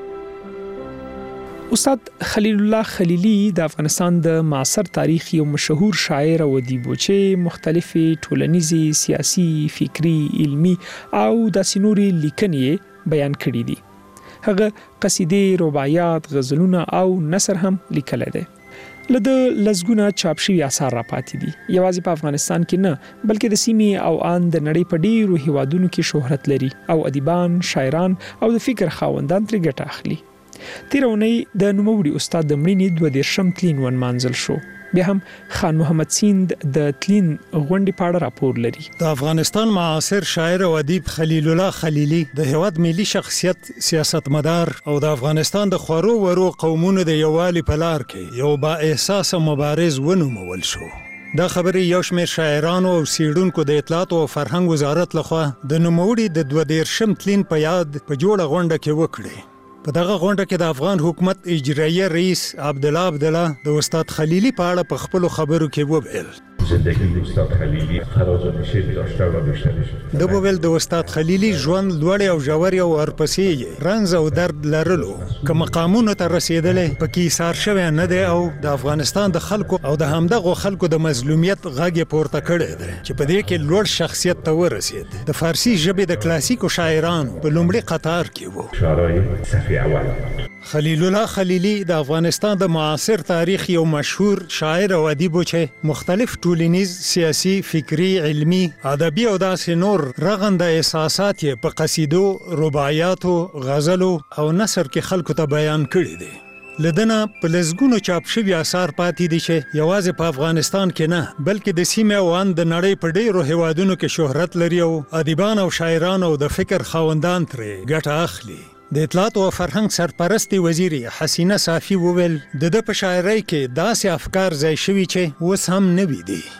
استاد خلیل الله خلیلی د افغانستان د معاصر تاریخ یو مشهور شاعر او ادیب چې مختلفې ټولنیزې، سیاسي، فکری، علمی او داسې نورې لیکنې بیان کړي دي. هغه قصیدې، رباعیات، غزلونه او نثر هم لیکلی دی. له ده لسګونه چاپ شوي اثار راپاتې دي. یوازې په افغانستان کې نه بلکې د سیمې او ان د نړۍ په ډیرو هیوادونو کې شهرت لري او ادیبان، شاعران او د فکر خاوندان ترې ګټه اخلي. تېره اونۍ د نوموړي استاد د مړینې دوه دېرشم تلین ونمانځل شو. بیا هم خان محمد سیند د تلین غونډې په اړه راپور لري. د افغانستان معاصر شاعر او ادیب خلیل الله خلیلی د هیواد ملي شخصیت، سیاستمدار او د افغانستان د خورو ورو قومونو د یووالي په لار کې یو با احساسه مبارز ونومول شو. دا خبرې یو شمېر شاعرانو او څېړونکو د اطلاعات او فرهنګ وزارت لخوا د نوموړي د دوه دېرشم تلین په یاد په جوړه غونډه کې وکړې. په دغه غونډه کې د افغان حکومت اجراییه رئیس عبدالله عبدالله د استاد خلیلی په اړه په خپلو خبرو کې وویل زندگی استاد خلیلی خراجات شعر داشته و بیشترش. د بوبل د استاد خلیلی ژوند لوړ او ژور او ورپسې رنځ او درد لرلو که مقامونو ته رسیدلې پکې ایثار شوی نه دی او د افغانستان د خلکو او د همدغو خلکو د مظلومیت غږ یې پورته کړی دی چې په دې کې لوړ شخصیت ته ورسید. د فارسي ژبې د کلاسیکو شاعرانو په لومړي قطار کې وو. شاعرای صفی اول خلیل الله خلیلی د افغانستان د معاصر تاریخ یو مشهور شاعر او ادیب چې مختلف ټولنیز، سیاسي، فکری، علمی، ادبي او داسې نور رغنده احساسات یې په قصیدو، رباعیاتو، غزلو او نثر کې خلکو ته بیان کړي دي. لدنه په لسګونو چاپ شوي اثار پاتې دي چې یوازې په افغانستان کې نه بلکې د سیمې او ان د نړۍ په ډیرو هیوادونو کې شهرت لري او ادیبان او شاعران او د فکر خاوندان ترې ګټه اخلي. د اطلاعات او فرهنګ سرپرست وزیر حسینه صافی وویل د د په شاعرۍ کې داسې افکار ځای شوي چې اوس هم نوي دي.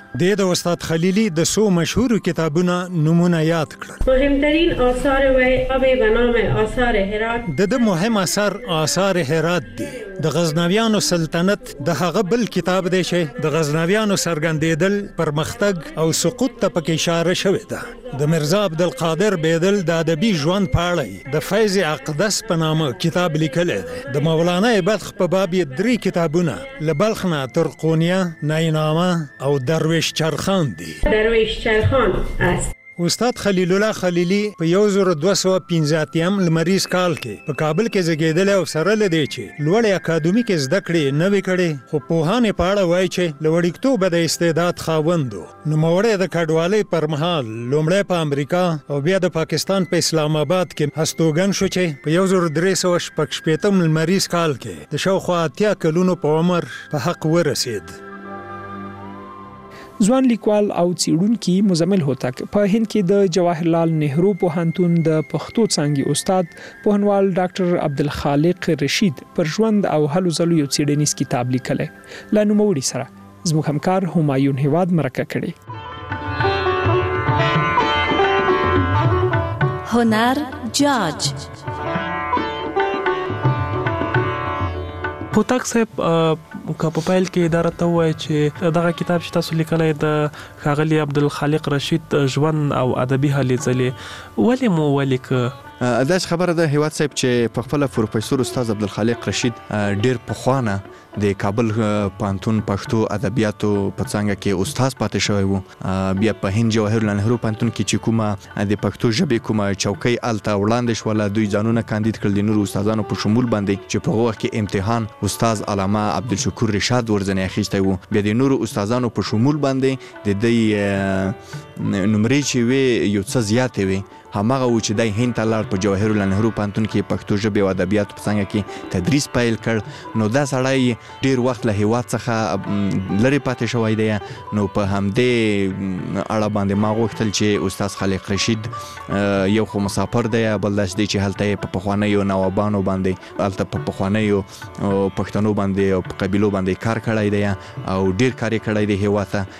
د استاد خلیلی د سو مشهور کتابونو نمونه یاد کړل. مهمترین آثار وی آب به نام آثار هرات. د د مهم اثر آثار هرات دی. د غزنویانو سلطنت د هغه بل کتاب دی چې د غزنویانو سرګندېدل، پرمختګ او سقوط ته پکې اشاره شوې ده. د مرزا عبدالقادر بیدل د ادبي ژوند په اړه د فیض اقدس په نامه کتاب لیکلی دی. د مولانا بلخ په باب یې درې کتابونه له بلخ نه تر قونیه، نینامه او درویش چرخان دي. درویش چرخان است. استاد خلیل الله خلیلی په یو زر دوه سوه پنځه اتیا لمریز کال کې په کابل کې زیږېدلی او سره له دې چې لوړې اکاډمیکې زده کړې نه وې کړې، خو پوهان یې په اړه وایي چې له وړکتوبه د استعداد خاوند و. نوموړی د کډوالۍ پر مهال لومړی په امریکا او بیا د پاکستان په اسلام آباد کې هستوګن شو چې په یو زر درې سوه شپږ شپېتم لمریز کال کې د شاوخوا اتیا کلونو په عمر په حق ورسېد. ځوان لیکوال او څېړونکي مزمل هوتک په هند کې د جواهرلال نهرو پوهنتون د پښتو څانګې استاد پوهنوال ډاکټر عبدالخالق رشید پر ژوند او هلو ځلو یو څېړنیز کتاب لیکلی. له نوموړي سره زموږ همکار همایون هیواد مرکه کړې. هنر جاج هوتک صاحب که په پیل کې اداره ته وایي چې دغه کتاب چې تاسو لیکلی د ښاغلي عبدالخالق رشید ژوند او ادبي هلې ځلې ولې مو ولیکه؟ داسې خبره ده هیواد صاحب چې په خپله پروفیسور استاد عبدالخالق رشید ډېر پخوانه د کابل پوهنتون پښتو ادبیاتو په څانګه کې استاد پاتې شوی و. بیا په هند جواهرلال نهرو پوهنتون کې چې کومه د پښتو ژبې کومه چوکۍ هلته وړاندې شوله، دوی ځانونه کاندید کړل د نورو استادانو په شمول باندې چې په هغه وخت کې امتحان استاد علامه عبدالشکور رشاد ورځنې اخیستی و. بیا د نورو استادانو په شمول باندې د دوی نمرې چې وې یو څه زیاتې وې، هماغه و چې دی هند ته لاړ، په جواهرلال نهرو پوهنتون کې پښتو ژبې او ادبیاتو په څانګه کې تدریس پیل کړ. نو دا سړی ډېر وخت له هیواد څخه لرې پاتې شوی دی. نو په همدې اړه باندې ما غوښتل چې استاد خالق رشید یو خو مسافر دی، بل داسې دی چې هلته یې په پخوانیو نوابانو باندې، هلته په پخوانیو پښتنو باندې او په قبیلو باندې کار کړی دی او ډېر کار یې کړی دی هیواد ته.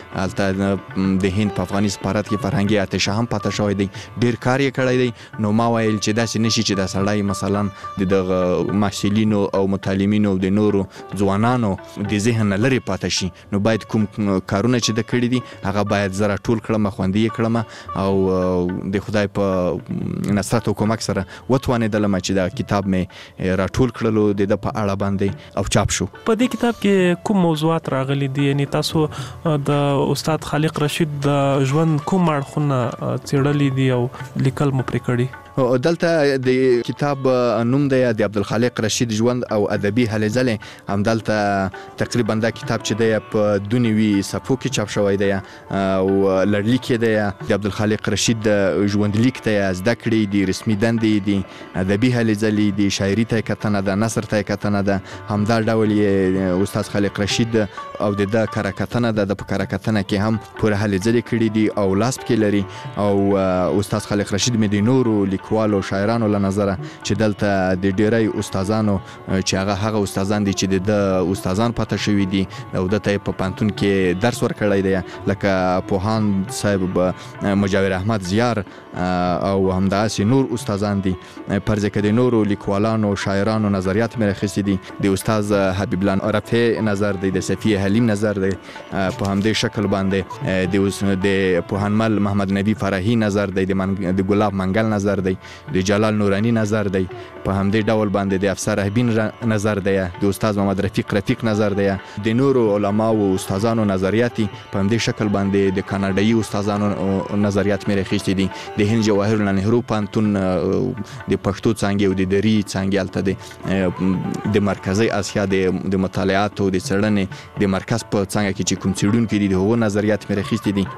هلته د هند په افغاني سفارت کې فرهنګي اتشه هم پاتې شوی دی، ډېر کار یې کړی دی. نو ما ویل چې داسې نشي چې دا سړی مثلا د دغه محصلینو او متعلمینو د نورو ځوانانو د ذهن نه لرې پاتې شي. نو باید کوم کارونه چې د کړي دي هغه باید زه راټول کړم، خوندي یې کړم او د خدای په نصرت او کومک سره وتوانېدلم چې دا کتاب مې راټول کړلو د ده په اړه باندې او چاپ شو. په دې کتاب کې کوم موضوعات راغلي دي؟ یعنی تاسو د استاد خالق رشید د ژوند کوم اړخونه څېړلي دي او لیکل مو پرې کړي؟ دلته د کتاب نوم دی د عبدالخالق رشید ژوند او ادبي هلې ځلې. همدلته تقریبا دا کتاب چې دی په دوه نوي صفحو کې چاپ شوی دی او لړلیک یې دی د عبدالخالق رشید ژوندلیک ته یې زده کړې دي، رسمي دندې دي، ادبي هلې ځلې دي، شاعري ته یې کتنه ده، نثر ته یې کتنه ده. همدا ډول یې استاد خالق رشید او د ده کره کتنه ده، د په کره کتنه کې هم پوره هلې ځلې کړي دي او لاس پکې لري. او استاد خالق رشید مې د نورو لیکوالو شاعرانو له نظره چې دلته د ډېری استادانو چې هغه هغه استادان دي چې د استادان پاتې شوي دي او دته یې په پوهنتون کې درس ورکړی دی، لکه پوهان صاحب مجاور احمد زیار او همداسې نور استادان دي. پر ځکه د نورو لیکوالانو شاعرانو نظریات مې راخیستي دي. د استاد حبیب الله رفیع نظر دی، د صفیه حلیم نظر دی، په همدې شکل باندې د پوهنمل محمد نبی فرحي نظر دی، د ګلاب منګل نظر دی، د جلال نورانی نظر دی، په همدې ډول باندې د افسر رهبین نظر دی، د استاد محمد رفیق رفیق نظر دی، د نورو علماو او استادانو نظریات په همدې شکل باندې د کاناډایي استادانو نظریات مې راخیستي دي. د هند جواهرلال نهرو پوهنتون د پښتو څانګې او د دري څانګې هلته د مرکزي اسیا د مطالعاتو د څېړنې د مرکز په څانګه کې چې کوم څېړونکي دي د هغو نظریات مې راخیستي دي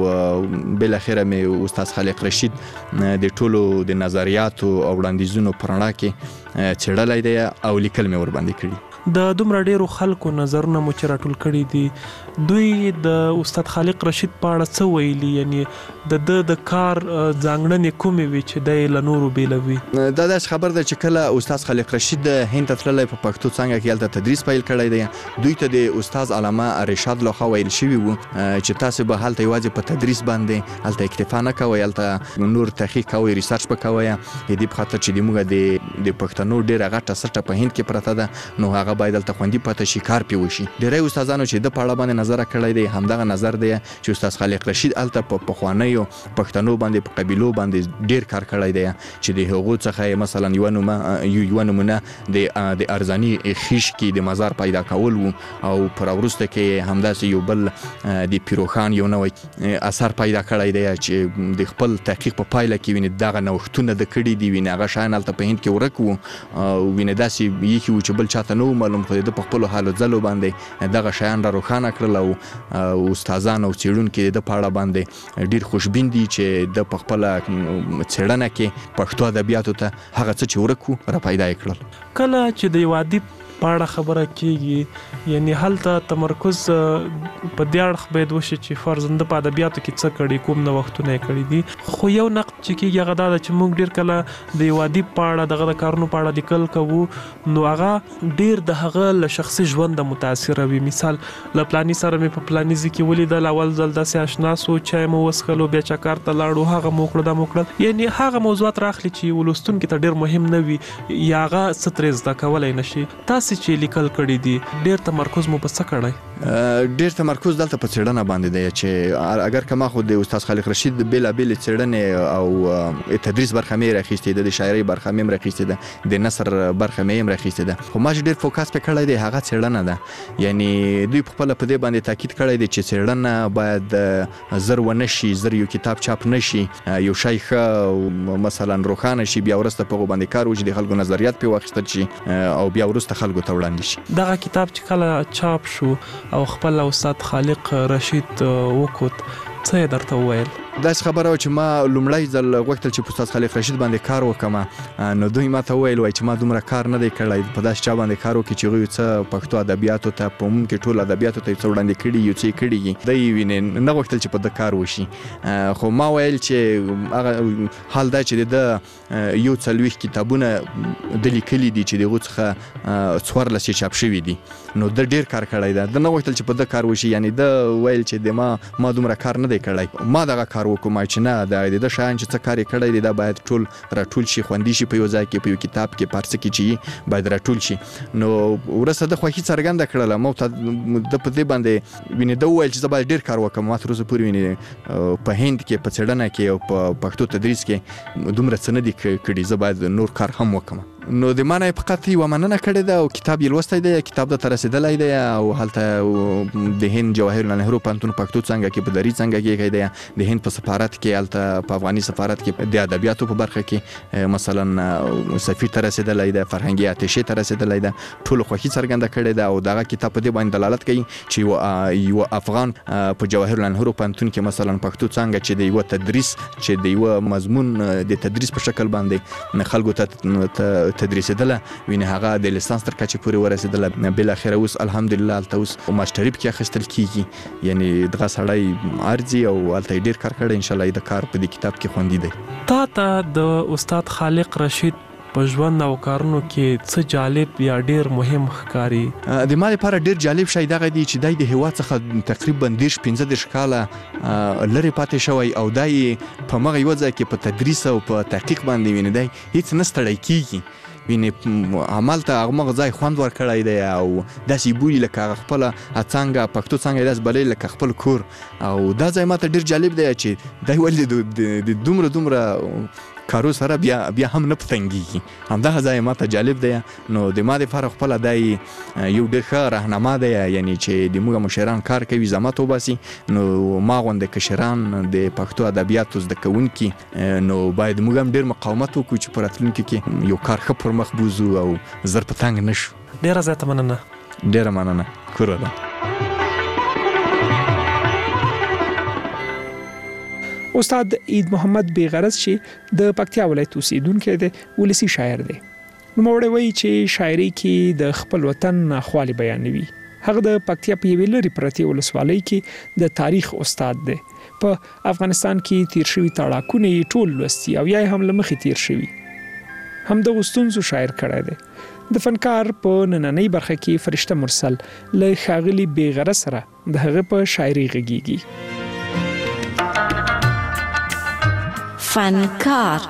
او بالاخره مې استاد خالق رشید د ټولو د نظریاتو او وړاندیزونو په رڼا کې څېړلی دی او لیکل مې ورباندې کړي. د دومره ډیرو خلکو نظرونه مو چې راټول کړي دي دوی د استاد خالق رشید په اړه څه ویلي، یعنی د د د کار ځانګړنې کومې وي چې د لنورو بیلوي؟ دا داس خبر ده چې کله استاد خالق رشید هند ته تللی په پښتو څنګه کې هلته تدریس پیل کړی دی، دوی ته د استاد علامه رشاد لخوا ویل شوي وو چې تاسو به هلته یوازې په تدریس باندې هلته اکتفا نه کوئ، هلته نور تحقیق کوئ، ریسرچ به کوئ، د دې په خاطر چې موږ د د پښتنو ډیره غټه سټه په هند کې پرته ده، نو هغه باید هلته خوندي پاتې شي، کار پې وشي. ډیری استادانو چې د په اړه باندې نظر کړی دی همدغه نظر دی چې استاد خالق رشید هلته په پخوانیو پښتنو باندې په قبیلو باندې ډیر کار کړی دی چې د هغو څخه مثلا یو نمونه یو نمونه د د ارزانی خیش کې د مزار پیدا کول وو، او پر وروسته کې همداسې یو بل د پیروخان یو نوی اثر پیدا کړی دی چې د خپل تحقیق په پایله کې ویني دغه نوښتونه د کړي دي، ویني هغه شیان هلته په هند کې ورک وو او ویني داسې یکي وو چې بل چاته نه معلوم، خو د په خپلو هلو ځلو باندې دغه شیان را روښانه کړل او استادان او څېړونکي د په اړه باندې ډېر خوشبین دي چې د په خپله څېړنه کې پښتو ادبیاتو ته هغه څه چې ورک وو را پیدا یې کړل. کله چې د یو ادیب په اړه خبره کیږي یعنی هلته تمرکز په دې اړه باید وشي چې فرضاً په ادبیاتو کې څه کړي، کوم نوښتونه یې کړي دي، خو یو نقد چې کیږي هغه دا ده چې موږ ډېر کله د یو ادیب په اړه دغه د کارونو په اړه لیکل کوو نو هغه ډېر د هغه له شخصي ژونده متاثره وي. مثال له پلاني سره مې په پلاني ځای کې ولیدل، اول ځل داسې اشنا سو، چای مو وڅښلو، بیا چکر ته لاړو، هغه مو وکړه دا مو وکړل، یعنی هغه موضوعات راخلي چې ولوستونکي ته ډېر مهم نه وي یا هغه څه ترې زده کولی نه شي. تاسې چې لیکل کړي دي ډېر تمرکز مو په څه کړی؟ ډېر تمرکز دلته په څېړنه باندې دی چې اگر که ما خو د استاد خالق رشید بېلابېلې څېړنې او تدریس برخه مې راخیستې ده، د شاعرۍ برخه مې هم راخیستې ده، د نثر برخه مې هم راخیستې ده، خو ما چې ډېر فوکس پې کړی دی هغه څېړنه ده. یعنی دوی په خپله په دې باندې تاکید کړی دی چې څېړنه باید زر ونه شي، زر یو کتاب چاپ نه شي، یو شی ښه مثلا روښانه شي، بیا وروسته په هغو باندې کار وشي، د خلکو نظریات پرې واخیستل شي او بیا وروسته خلکو ته وړاندې شي. دغه کتاب چې کله چاپ شو او خپل استاد خالق رشید وکوت څه یې درته وویل؟ داسې خبره وه چې ما لومړی ځل غوښتل چې په استاد خالق رشید باندې کار وکړم، نو دوی ما ته وویل وایي چې ما دومره کار نه دی کړی، په داسې چا باندې کار وکړي چې هغوی څه پښتو ادبیاتو ته په عموم کې ټولو ادبیاتو ته یو څه وړاندې کړي یو څه یې کړي دي، دی یې وینې نه غوښتل چې په ده کار وشي. خو ما ویل چې هغه حال دا چې د ده یو څلوېښت کتابونه ده لیکلي دي چې د هغو څخه څوارلس یې چاپ شوي دي، نو ده ډېر کار کړی ده، ده نه غوښتل چې په ده کار وشي، یعنې ده ویل چې د ما ما دومره کار نه دی کړی، ما دغه کار وکړم چې نه د ده شیان چې څه کار یې کړی دی دا باید ټول راټول شي، خوندي شي په یو ځای کې، په یو کتاب کې، په هر څه کې چې باید راټول شي. نو وروسته ده خوښي څرګنده کړله، ما ورته ده په دې باندې وینې ده وویل چې زه باید ډېر کار وکړم، ما تر اوسه پورې وینې په هند کې په څېړنه کې او په پښتو تدریس کې دومره څه نه دي کړي، زه باید نور کار هم وکړم. نو د ما نه یې فقط یوه مننه کړې ده او کتاب یې لوستی دی، کتاب ده ته رسېدلی دی او هلته د هند جواهرلال نهرو پوهنتون پښتو څانګه کې په دري څانګه کې ایښی دی، د هند په سفارت کې هلته په افغاني سفارت کې د ادبیاتو په برخه کې مثلا سفیر ته رسېدلی دی، فرهنګي اتشې ته رسېدلی ده، ټولو خوښي څرګنده کړې ده او دغه کتاب په دې باندې دلالت کوي چې یو افغان په جواهرلال نهرو پوهنتون کې مثلا پښتو څانګه چې د یوه تدریس چې د یوه مضمون د تدریس په شکل باندې خلکو ته تدریسېدله، وینې هغه د لیسانس تر کچې پورې ورسېدله، بالاخره اوس الحمدلله هلته اوس ماسټري پکې اخیستل کېږي، یعنې دغه سړی ارځي او هلته یې ډېر کار کړی، انشاءالله د کار په دې کتاب کې خوندي دی. تا ته د استاد خالق رشید په ژوند او کارونو کې څه جالب یا ډېر مهم ښکاري؟ د ما لپاره ډېر جالب شی دغه دی چې دی د هېواد څخه تقریبا دېرش پنځه دېرش کاله لرې پاتې شوی او دا یې په مغه یوه ځای کې په تدریس او په تحقیق باندې ویني دی هېڅ نه ستړی کېږي، وینې همالته هغه ځای خوند ورکړی دی او داسې بولي لکه هغه خپله څانګه پښتو څانګه یې داسې بللې لکه خپل کور، او دا ځای ماته ډېر جالب دی چې دی ولې د دومره دومره کارو سره بیا بیا هم نه په تنګېږي، همدغه ځای ماته جالب دی. نو د ما دپاره خپله دا یو ډېر ښه راهنما دی، یعنې چې د موږ مشران کار کوي زحمت وباسي، نو ما غوندې کشران د پښتو ادبیاتو زده کوونکي نو باید موږ هم ډېر مقاومت وکړو چې په راتلونکي کې یو کار ښه پر مخ بوځو او زر په تنګ نه شو. ډېره زیاته مننه. ډېره مننه. کوره ده. استاد عید محمد بیغرض چې د پکتیا ولایت اوسیدونکی دی، ولسی شاعر دی. نوموړی وایي چې شاعري کې د خپل وطن خوالی بیانوي. هغه د پکتیا په یوې لرې پرتې ولسوالۍ کې د تاریخ استاد دی. په افغانستان کې تیر شوي تاړاکونه یې ټول لوستي او یا هم له مخې تیر شوي. همدغو ستونزو شاعر کړی دی. د فنکار په نننۍ برخه کې فرشته مرسل له ښاغلي بېغره سره د هغه په شاعري غږیږي. فنکار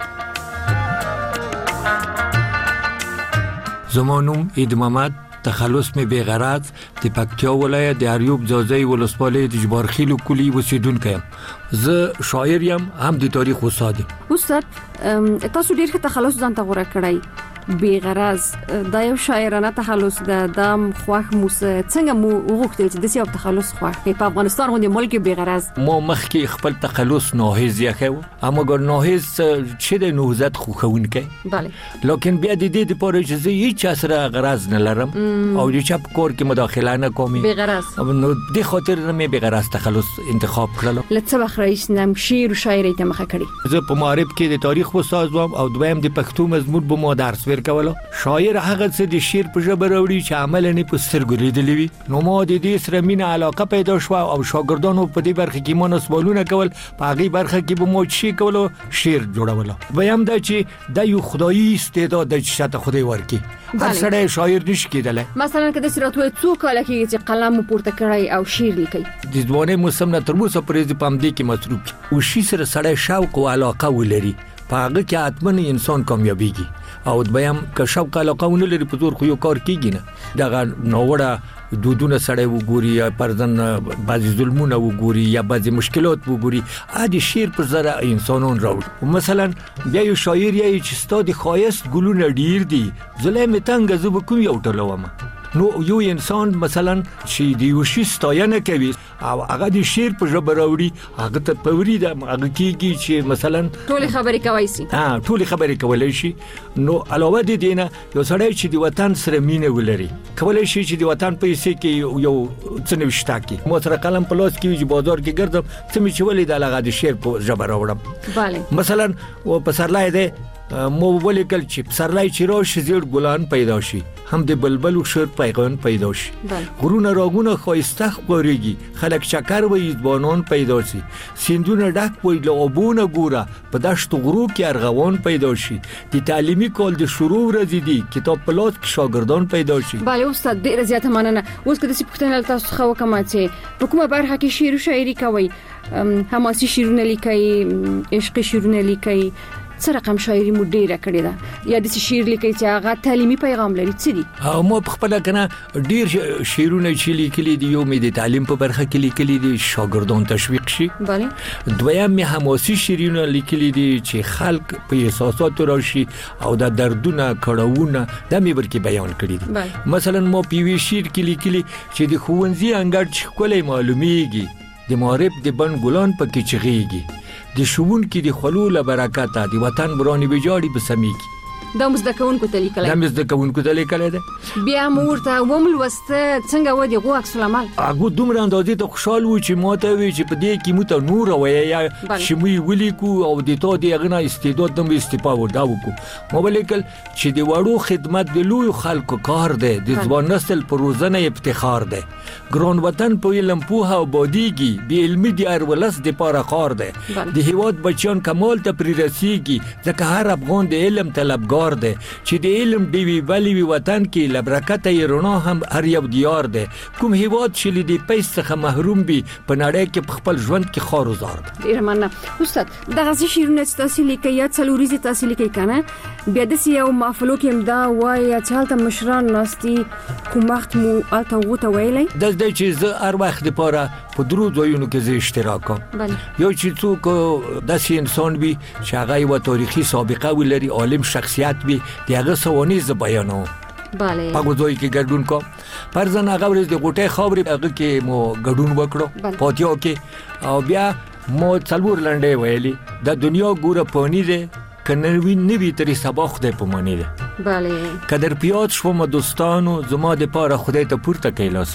زما نوم عید محمد، تخلص می بېغرض، د پکتیا ولایت د اریوب ځاځی ولسوالۍ د جبارخیلو کلی اوسیدونکی یم. زه شاعر یم، هم د تاریخ استاد یم. استاد تاسو ډېر ښه تخلص ځان ته غوره کړی. بېغرض دا یو شاعرانه تخلص ده، دا خوښ مو څنګه مو وغوښتل چې داسې یو تخلص خوښ کړئ په افغانستان غوندې ملک بېغرض؟ ما مخکې خپل تخلص ناهیز یخی و، اما ګر ناهیز چې د نهضت خوښونکی، بله، لیکن بیا د دې دپاره چې زه هیڅ چا سره غرض نه لرم او د چا په کور کې مداخله نه کوم، بېغرض، نو دې خاطر نه مې بېغرض تخلص انتخاب کړلو. له څه وخت راهیسې نه شعر او شاعرۍ ته مخه کړې؟ زه په معارف کې د تاریخ استاد وم او دویم د پښتو مضمون به ما درس ورکولو. شاعر هغه څه د شعر په ژبه راوړي چې عملاً یې په سترګو لیدلي وي. نو ما د دې سره مینه علاقه پیدا شوه او شاګردانو په دې برخه کې ما نه سوالونه کول، په هغې برخه کې به ما شی کولو، شعر جوړولو. دویم دا چې دا یو خدایي استعداد دی چې شاته خدای ورکړي، هر سړی شاعر نشي کېدلی. مثلا که داسې راته ووایي څو کاله کېږي چې قلم مو پورته کړی او شعر لیکئ؟ د ځوانۍ موسم نه تر اوسه پورې زه په همدې کې مصروف یم. او شي سره سړی شوق او علاقه ولري، په هغه کې حتما انسان کامیابیږي. او دویم که شوق علاقه ونه لري په زور خو یو کار کېږي نه. دغه ناوړه دودونه سړی وګوري یا پرځن بعضې ظلمونه وګوري یا بعضې مشکلات وګوري، د شعر پر ذره انسانون راوړي. مثلا بیا یو شاعر یې چې ستا د ښایست ګلونه ډیر دي، زړه مې تنګه، زه به کوم یو ټولوم؟ نو یو انسان مثلا چې د یو شي ستاینه کوي او هغه د شعر په ژبه راوړي، هغه ته پوري ده هغه کېږي چې مثلا ټولې خبرې کولی شي. ها ټولې خبرې کولی شي. نو علاوه د دې نه یو سړی چې د وطن سره مینه ولري کولی شي چې د وطن پیسې کې یو څه نوشته کړي. ما سره قلم په لاس کې وي چې بازار کې ګرځم، څه مې چې ولې د هغه د شعر په ژبه راوړم. بله، مثلا و پسرلی دی، مو ولیکل چې پسرلی چې راشي زیړ ګلان پیدا شي، هم د بلبل و شعر پیغام پیدا شي، غرونه راغونه ښایسته ښکارېږي، خلک چکر وایي، ځوانان پیدا شي، سیندونه ډک وایي، له اوبونه ګوره، په دشتو غرو کې ارغوان پیدا شي، د تعلیمي کال د شروع ورځې دي، کتاب په لاس کې شاګردان پیدا شي. بله استاد، ډېره زیاته مننه. اوس که داسې پوښتنه له تاسو څخه وکړم چې په کومه برخه کې شعر و شاعري کوئ؟ حماسي شعرونه لیکئ، عشقي شعرونه لیکئ؟ څه رقم شاعري مو ډیره کړې ده یا د شعر لیکي چې هغه تعلیمي پیغام لري؟ څه دي؟ او مو په خپل کنه ډیر شعرونه چې لیکلي دي، یو مې د تعلیم په برخه کې لیکلي دي شاګردان تشویق شي. بله. دویم مې حماسي شعرونه لیکلي دي چې خلک په احساساتو راشي او د دردونه کړهونه د مې ورکې بیان کړي دي. مثلا مو په وی شعر کې لیکلي چې د ښوونځي انګړ چې ښکلی معلومیږي، د معارف د بڼ ګلان پکې چغیږي، د ښوونکي د خولو له برکته د وطن برانې ویجاړي به سمیږي. دا مو زده کوونکو ته لیکلی؟ دا مې زده کوونکو ته لیکلی ده. بیا مو ورته وملوسته څنګه و د هغو عکس العمل؟ هغو دومره اندازې ته خوشحال وو چې ما ته وایي چې په دې کې موږ ته نور وایه یا چې موږ ولیکو او د تا د هغه نه استعداد نه مو استفا وردا وکړو. ما ولیکل چې د وړو خدمت د لویو خلکو کار دی، د ځوان نسل په روزنه افتخار دی، ګران وطن په علم پوهه آبادیږي، بې علمي د هر ولس دپاره کار دی، د هېواد بچیان کمال ته پرې رسیږي، ځکه هر افغان د علم طلبګار دی چې د علم ډیوي بلې وي وطن کې، له برکته یې رڼا هم هر یو دیار دی. کوم هېواد چې له دې پیس څخه محروم وي په نړۍ کې په خپل ژوند کې خار و زار دی. ډېره مننه. استاد دغسې شعرونه چې تاسې لیکئ یا څلوریزې تاسې لیکئ که نه، بیا داسې یو محفلو کې هم دا وایه چې هلته مشران ناست دي، کوم وخت مو هلته هغو ته ویلی؟ داسې دی چې زه هر وخت دپاره په درو ځایونو کې زه اشتراک کوم. یو چې څوک داسې انسان وي چې هغه یوه تاریخي سابقه ولري، عالم شخصیت وي، د هغه سوانې زه بیانوم. بله. په هغو ځایو کې ګډون کوم. فرضاً هغه ورځ د غوټۍ خاورې هغه کې مو ګډون وکړو پاتیا کې، او بیا مو څلور لنډۍ ویلي، د دنیا ګوره پانی دی که نوی نوی تری سبا خدای پمانی ده. بله. که در پیاد شوم دوستانو زما د پاره خدای ته پورته کی لاسونه،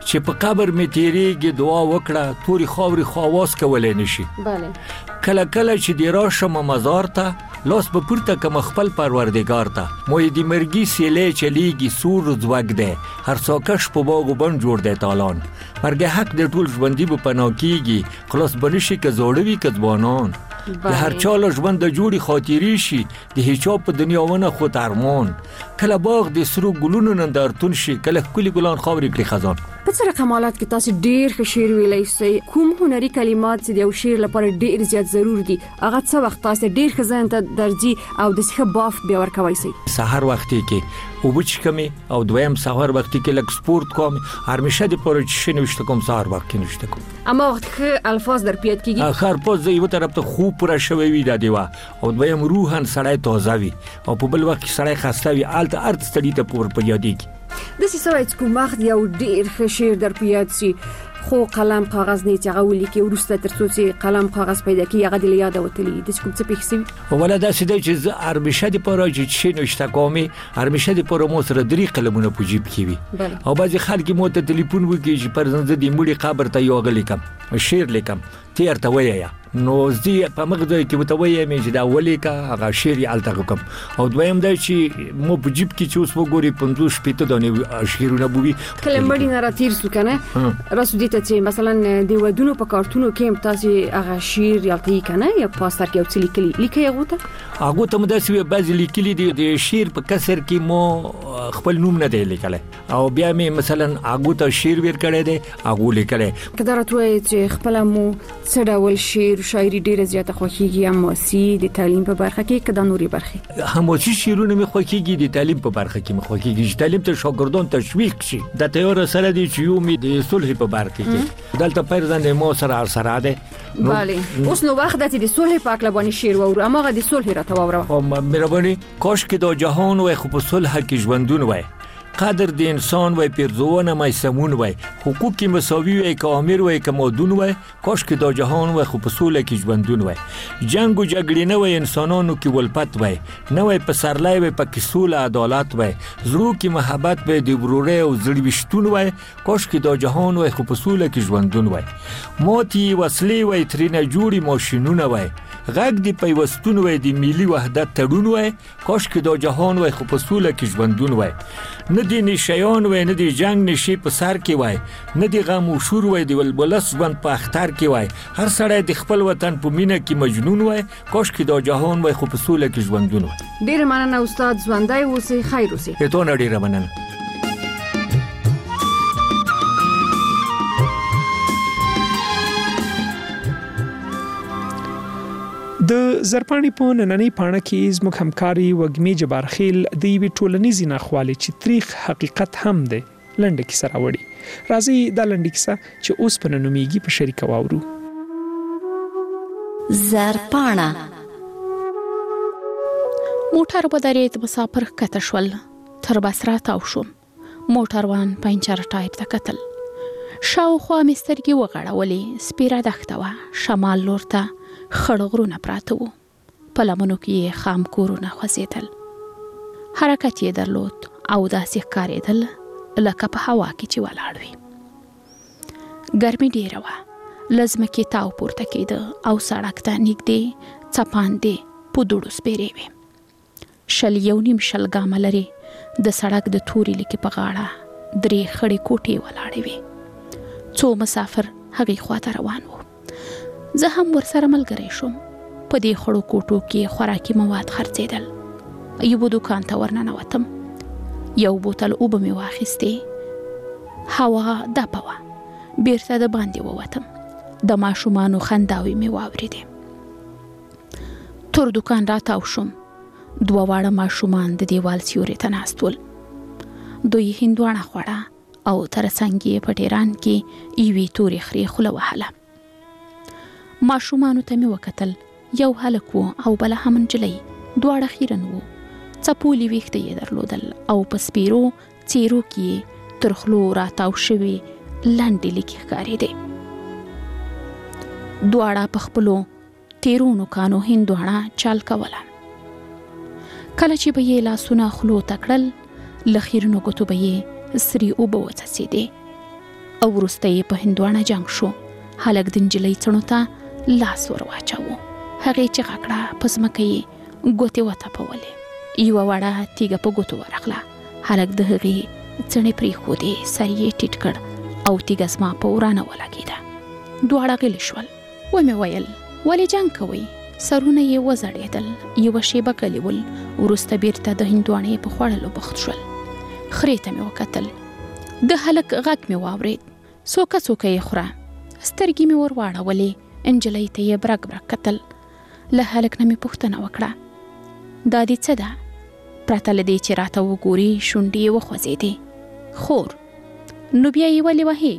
چې په قبر می تیریږي دعا وکړه توري خاوري خواواس کولای نشي. بله. کله کله چې دی راشم مزار ته لاس په پورته کوم خپل پروردگار ته مې دی مرګي سیلې چلیږي سور زوګ ده هر څوکش په باغ وبن جوړ دی تالان مرګ حق د ټول ژوندۍ په پناکیږي خلاص بنشي که زوړوي که ځوانان د هر چا له ژوند د جوړي خاطري شي د هیڅ په دنیا ونه خو ترمان کله باغ د سرو ګلونو نندارتون شي کله کلی ګلان خاوري کړي خزان. په څه کمالات کې تاسو ډیر ښه شعر ویلی سئ کوم هنري کلمات چې د یو شعر لپاره ډیر زیات ضرور دي هغه څه وخت تاسو ډیر ښه ځان ته درځي او د څه بافت بیا ورکوي سئ؟ سحر وختي کې او بچ کمی او دویم سحر وختي کې لک سپورت کوم هرمشه د پروچ نوشته کوم سحر وخت کې نوشته کوم اما وخت کې الفاظ در پیاد کیږي اخر پوز یو طرف ته خوب پورا شوی وي د دیوا او دویم روحن سړی تازه وي او په بل وخت سړی خسته وي الته ارت ستړي ته پور په یادېږي. د څه سوي چې کوم وخت یو ډیر ښه شعر در پیاد شي خو قلم کاغذ نه چې غولي کې ورسته ترڅو چې قلم کاغذ پیدا کی هغه د یاد وتلی د کوم څه پېښې ولا دا سده چې ارمشه د پروژې چې نوشته کومي ارمشه د پرومو سره درې قلمونه په جیب کې وي او بعضی خلک مو ته ټلیفون وکړي چې پرځنده د مړي قبر ته یو غلی کم شعر لیکم تیر ته وایي نو زی په مغزه کې متوي مې چې دا ولي کا هغه شعر الته کوم او دویم دا چې مو په جیب کې چې اوس وګوري پنځوس شپږ دانې شعرونه بوي کلمړي نه راتیر سو کنه راسو دي ته چې مثلا د ودونو په کارتونو کې تاسو هغه شعر یالتي کنه یا پاستر کې او لیکلي لیکي هغه ته هغه ته مداسي بعض لیکلي دي د شعر په کسر کې مو خپل نوم نه دی لیکلی او بیا مې مثلا هغه ته شعر ور کړی دی هغه لیکلی کله راته چې خپل مو څډول شعر شاعري ډیره زیاته خوښیږي اموسي د تعلیم په برخه کې کدا نوري برخه هموسي شعرونه مې خوښیږي د تعلیم په برخه کې مې خوښیږي تعلیم ته شاګردان تشویق شي د تیور سره دي چې یو مې د صلح په برخه کې دلته پرځنده مو سره سره ده بله اوس نو وخت د صلح په اړه باندې شعر وره اما د صلح راته وره او مهرباني کاش کې د جهان وای خو په صلح کې ژوندون وای قدر د انسان وای پیرزونه مې سمون وای حقوق کې مساوي وای کامر وای کمادون وای کاش کې د جهان وای خو په صلح کې ژوندون وای جنگ او جګړې نه وای انسانانو کې ولپت وای نه وای په سرلای وای په کیسول عدالت وای زرو کې محبت وای د وروري او زړوښتون وای کاش کې د جهان وای خو په صلح کې ژوندون وای موتي وسلې وای ترنه جوړي ماشينونه وای غږ دی پیوستون وای د ملي وحدت تړون وای کاش کې د جهان وای خو په صلح کې ژوندون وای نه دی نشیان وای نه دی جنگ نشي په سر کې وای نه دی غم او شور وای دی ولبلس ژوند په اختر کې وای هر سړی د خپل وطن په مینه کې مجنون وای کاش کې د جهان وای خو په صلح کې ژوندون وای. ډیر مننه استاد ژوندای اوسئ خیر اوسئ. ته نه ډیر مننه. د زرپانی په نننۍ پاڼه کې زموږ همکاري وګمی جبار خیل د یوې ټولنیزې ناخوالې چې تاریخ حقیقت هم دی لنډه کیسه راوړي راځي دا لنډه کیسه چې اوس په نومیږي په شریکه واورو. زرپاڼه موټر بدرید مسافر کته شول تر بصره تاو شوم موټروان پنچر ټایپ ته کتل شاوخوا مسترګي وغړولې سپیره دښته وه شمال لور ته خړ غرونه پراته وو په لمنو کې خام کورونه خوځېدل حرکت یې درلود او داسې ښکارېدل لکه په هوا کې چې ولاړ وي ګرمي ډېره وه له ځمکې تاو پورته کېده او سړک ته نږدې څپاندې په دوړو سپېرې وې شل یو نیم شل ګامه لرې د سړک د تورې لیکې په غاړه درې خړې کوټې ولاړې وې څو مسافر هغې خواته روان وو زه هم ورسره ملګری شوم په دې خړو کوټو کې خوراکي مواد خرڅېدل یو دوکان ته ورننوتم یو بوتل اوبه مې واخیستې هوا دپه وه بیرته د باندې ووتم د ماشومانو خنداوې مې واورېدې تر دوکان راتاو شوم دوه واړه ماشومان د دیوال سیوري ته ناست ول دوی هندواڼه خوړه او تر څنګ یې په ټیران کې یوې تورې خرې خوله وهله ماشومانو ته مې وکتل یو هلک و او بله هم نجلۍ دواړه خیرن وو څپولي ویښته یې درلودل او په سپیرو څیرو کې تر خولو راتاو شوي لنډې لیکې ښکارېدې دواړه په خپلو تیرو نوکانو هندواڼه چال کوله کله چې به یې لاسونه خولو ته کړل له خیرنو ګوتو به یې سرې اوبه وڅڅېدې او وروسته یې په هندوانه جنگ شو. هلک د نجلۍ څڼو ته لاس ور واچاوه. هغې چیغه کړه، په ځمکه یې ګوتې وتپولې. یوه وړه تیږه په ګوتو ورغله. هلک د هغې څڼې پرېښودې، سر یې ټیټ کړ او تیږه زما په ورانه ولګېده. دواړه غلي شول. ومې ویل، ولې جنګ کوئ؟ سرونه یې وزړېدل. یوه شیبه غلي ول، وروسته بیرته د هندوانې په خوړلو بوخت شول. خرې ته مې وکتل. د هلک غږ مې واورېد، څوکه څوکه یې خوره. سترګې مې ور واړولې. نجلۍ ته یې برګ برګ کتل. له هلک نه مې پوښتنه وکړه، دا دې څه ده؟ پرته له دې چې راته وګوري شونډې یې وخوځېدې. خور، نو بیا یې ولې وهې؟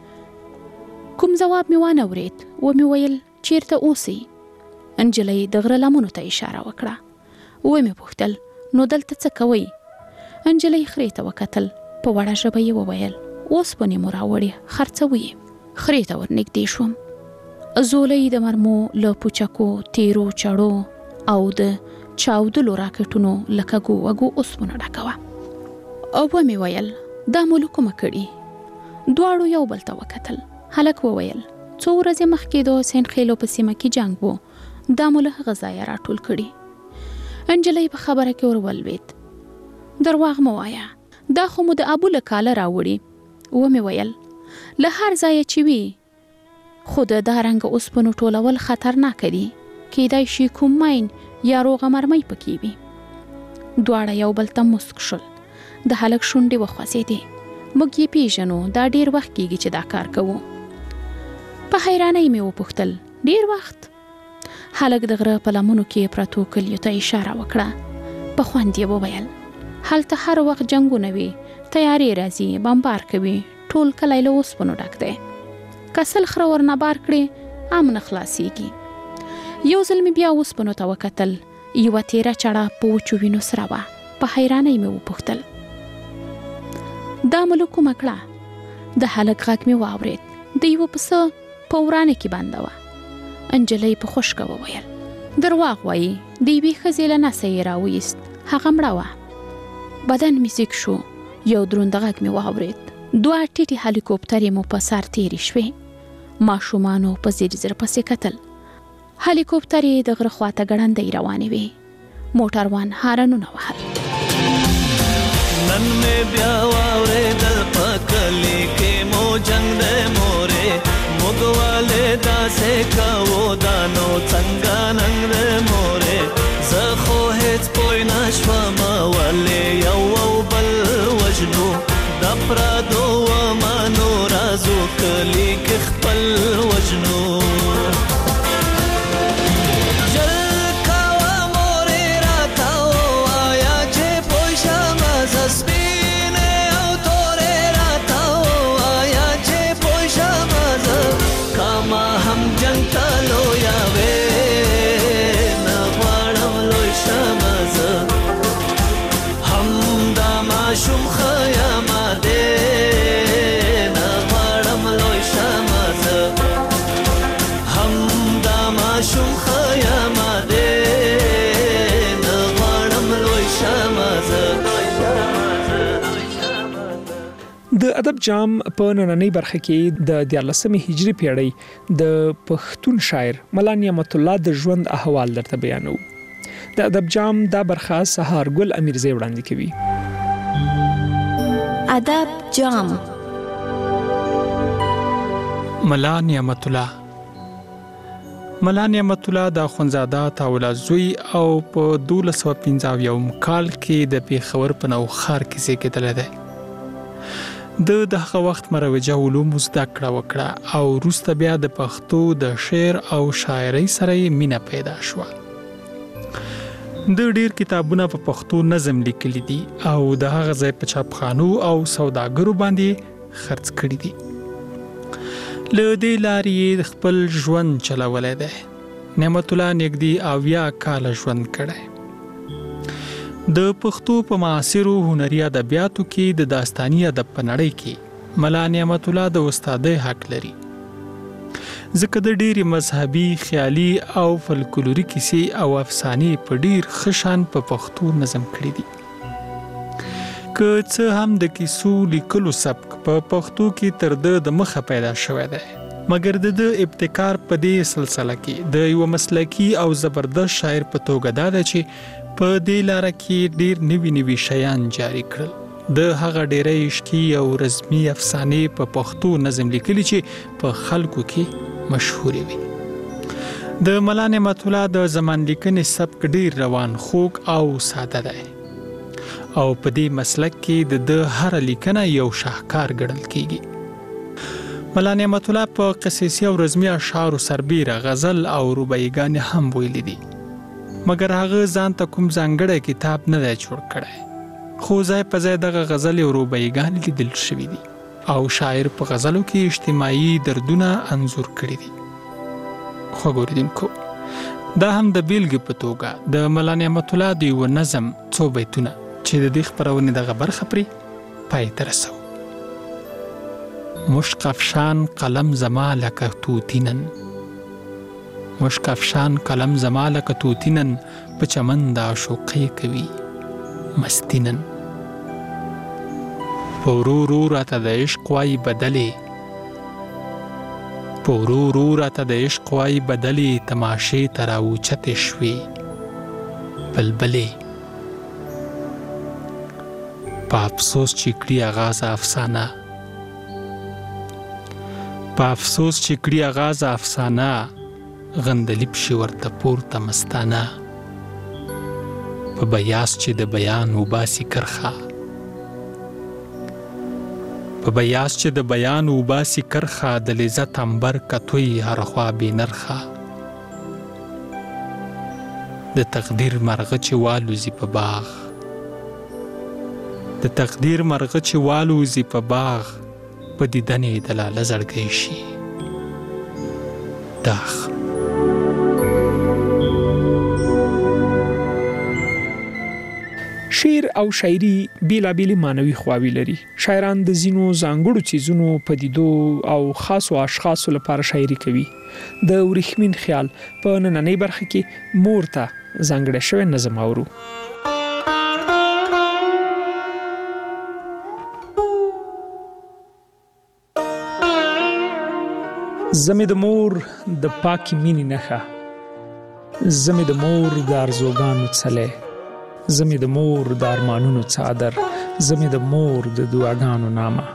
کوم ځواب مې وانه ورېد. ومې ویل، چیرته اوسئ؟ نجلۍ د غره لمنو ته اشاره وکړه. ومې پوښتل، نو دلته څه کوئ؟ نجلۍ خرې ته وکتل. په وړه ژبه یې وویل، اوسپنې مو راوړې، خرڅوي یې. خرې ته ورنږدې شوم. زولۍ د مرمو له پوچکو، تیرو چړو او د چاودلو راکټونو له کږو وږو اوسپنه ډکه وه. او ومې ویل، دا مو له کومه کړي؟ دواړو یو بل ته وکتل. هلک وویل، څو ورځې مخکې د حسین خیلو په سیمه کې جنګ و، دا مو له هغه ځایه راټول کړي. نجلۍ په خبره کې ور ولوېد. درواغ مه وایه، دا خو مو د ابو له کاله راوړي. ومې ویل، له هر ځایه چې وي، خو د دا رنګه اوسپنو ټولول خطرناکه دي. کیدای شي کوم ماین یا روغه مرمۍ پکې وي. دواړه یو بل ته مسک شول. د هلک شونډې وخوځېدې. موږ یې پیژنو، دا ډېر وخت کېږي چې دا کار کوو. په حیرانۍ مې وپوښتل، ډېر وخت؟ هلک د غره په لمنو کې پرتو کلیو ته اشاره وکړه. په خوند یې وویل، هلته هر وخت جنګونه وي، تیارې راځي، بمبار کوي، ټول کلی له اوسپنو ډک دی. که سل خره ورنه بار کړې، امن خلاصېږي. یو ځل مې بیا اوسپنو ته وکتل. یوه تیره چړه په وچو وینو سره وه. په حیرانۍ مې وپوښتل، دا مو له کومه کړه؟ د هلک غږ مې واورېد. د یوه پسه په ورانه کې بنده وه. نجلۍ په خوشکه وویل، درواغ وایي، د یوې ښځې له نسه یې راویست، هغه مړه وه. بدن مې زیږ شو. یو دروند غږ مې واورېد. دوه ټیټې هلیکوپټرې مو په سر تېرې شوې. ماشومانو په ځیر ځیر پسې کتل. هلیکوپټرې د غره خواته ګړندۍ روانې وې. موټروان هارنونه وهل. نن مې بیا واورېدل په کلي کې مو جنګ دی مورې، موږ ولې داسې کوو، دا نو څنګه ننګ دی مورې، زه خو هېڅ پوه نه شوم ولې یو او بل وژنو، د پردو ومنو رازو کلي کې خپل وژنو. د ادب جام په نننۍ برخه کې د دیارلسمې هجري پیړۍ د پښتون شاعر ملا نعمت الله د ژوند احوال درته بیانو. د ادب جام دا برخه سهار ګل امیرزی وړاندې کوي. ادب جام. ملا نعمت الله ملا نعمت الله د اخوندزاده تاولا زوی او په دولس سوه پنځه اویایم کال کې د پیښور په نوښار کې زیږېدلی دی. د دغه وخت مروجه علوم زده کړه وکړه او وروسته بیا د پښتو د شعر او شاعرۍ سره یې مینه پیدا شوه. د ډیر کتابونه په پښتو نظم لیکلي دي او د هغه ځای په چاپخانو او سوداګرو باندې خرڅ کړي دي. له دې لارې خپل ژوند چلولی دی. نعمت الله نږدې اویا کاله ژوند کړی. د پښتو په معاصرو هنري ادبیاتو کې د داستاني ادب په نړۍ کې ملا نعمت الله د استادۍ حق لري، ځکه د ډېرې مذهبي، خیالي او فلکلوري کیسې او افسانې په ډېر ښه شان په پښتو نظم کړي دي. که څه هم د کیسو لیکلو سبک په پښتو کې تر د مخه پیدا شوی دی، مګر د ابتکار په دې سلسله کې د یو مسلکی او زبردست شاعر په توګه دا ده چې په دې لار کې ډیر نوي نوي شیان جاری کړل. د هغه ډېرې عشقي او رزمي افسانې په پښتو نظم لیکلي چې په خلکو کې مشهورې وي. د ملا نعمت الله د زمان لیکنې سبک ډیر روان، خوږ او ساده دی او په دې مسلک کې د هر لیکنه یو شاهکار ګڼل کیږي. ملا نعمت الله په قصیصي او رزمي اشعار سربیره غزل او رباعیګانې هم ویلي دي، مګر هغه ځان ته کوم ځانګړی کتاب نه دی جوړ کړی، خو ځای په ځای دغه غزل او رباعیګانې لیدل شوي دي او شاعر په غزلو کې اجتماعي دردونه انځور کړي دي. خو ګوریدونکو، دا هم د بیلګې په توګه د ملا نعمت الله د یو نظم څو بیتونه چې د دې خپرونې دغه برخه پرې پای ته رسوو. مشک افشان قلم زما لکه توتینن، مشک افشان قلم زما لکه توتینن، په چمن د عاشقۍ کوي مستینن. په ورو ورو راته د عشق وایي بدلې، په ورو ورو راته د عشق وایي بدلې، تماشې ته راوچتې شوې بلبلې. په افسوس چې کړي آغاز افسانه، په افسوس چې کړي آغاز افسانه، غندلي پشي ورته پورته مستانه. په بیاس چې د بیان وباسي کرخه، په بیاس چې د بیان وباسي کرخه، د لذت عنبر کتوی هر خوا بې نرخه. د تقدیر مرغه چې والوزي په باغ، د تقدیر مرغه چې والوزي په باغ، په دیدنې د لاله زړګی شي داغ. شعر او شاعري بیلابیلې معنوي خواوې لري. شاعران د ځینو ځانګړو څیزونو، پدیدو او خاصو اشخاصو لپاره شاعري کوي. د ورېښمین خیال په نننۍ برخه کې مور ته ځانګړی شوی نظم اورو. زمې د مور د پاکي مینې نښه، زمې د مور د ارزوګانو څلی، زمې د مور د ارمانونو څادر، زمې د مور د دعاګانو نامه.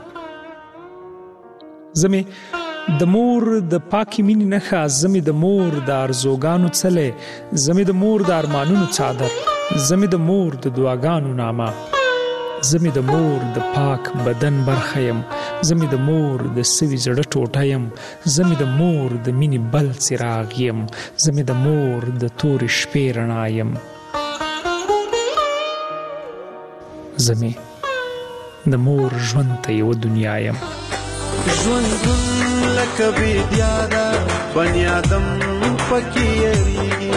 زمې د مور د پاکي مینې نښه، زمې د مور د ارزوګانو څلی، زمې د مور د ارمانونو څادر، زمې د مور د دعاګانو نامه. زمې د مور د پاک بدن برخه یم، زمې د مور د سوي زړه ټوټه یم، زمې د مور د مینې بل څراغ یم، زمې د مور د تورې شپې رڼا یم. زمې د مور ژوند ته یو دنیا یم. ژوندون لکه بیدیا ده، بنی آدم پکې یریږي.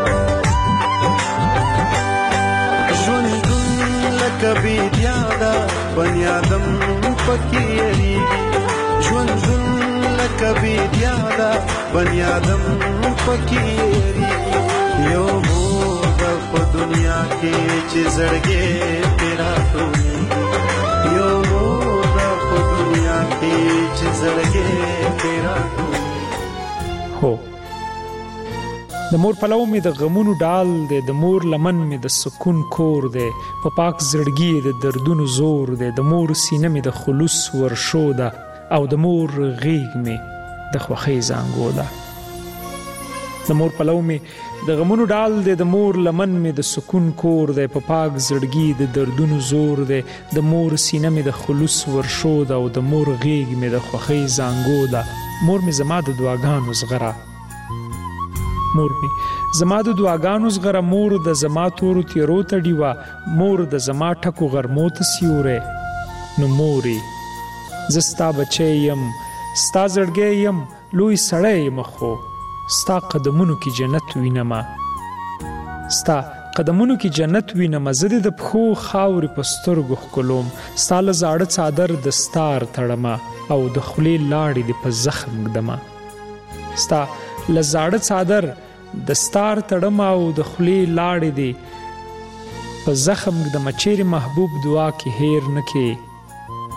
ژوندون لکه بیدیا ده، بنی آدم پکې یریږي. ژوندون لکه بیدیا ده، بنی آدم پکې یریږي. یو مور ده په دنیا کې چې زړګی پرې راټولېږي. یو مور ده په دنیا کې چې زړګی پرې راټولېږي. هو، د مور پلو مې د غمونو ډال دی، د مور لمن مې د سکون کور دی، په پاک زړګي د دردونو زور دی، د مور سینه مې د خلوص ورشو ده، او د مور غیږ مې د خوښۍ زانګو ده. د مور پلو مې د غمونو ډال دی، د مور لمن مې د سکون کور دی، په پاک زړګي د دردونو زور دی، د مور سینه مې د خلوص ورشو ده، او د مور غیږ مې د خوښۍ زانګو ده. مور مې زما د دعاګانو زغره، مور مې زما د دعاګانو زغره، مور د زما تورو تیرو ته ډیوه، مور د زما ټکو غرمو ته سیوری. نو مورې زه ستا بچی یم، ستا زړګی یم، لوی سړی یم، خو ستا قدمونو کې جنت وینمه، ستا قدمونو کې جنت وینمه. زه د پښو خاورې په سترګو ښکلوم، ستا له زاړه څادر دستار تړمه، او د خولې لاړې دې په زخم ږدمه. ستا له زاړه څادر دستار تړمه، او د خولې لاړې دې په زخم ږدمه. چیرې محبوب دعا کې هیر نه کې، چې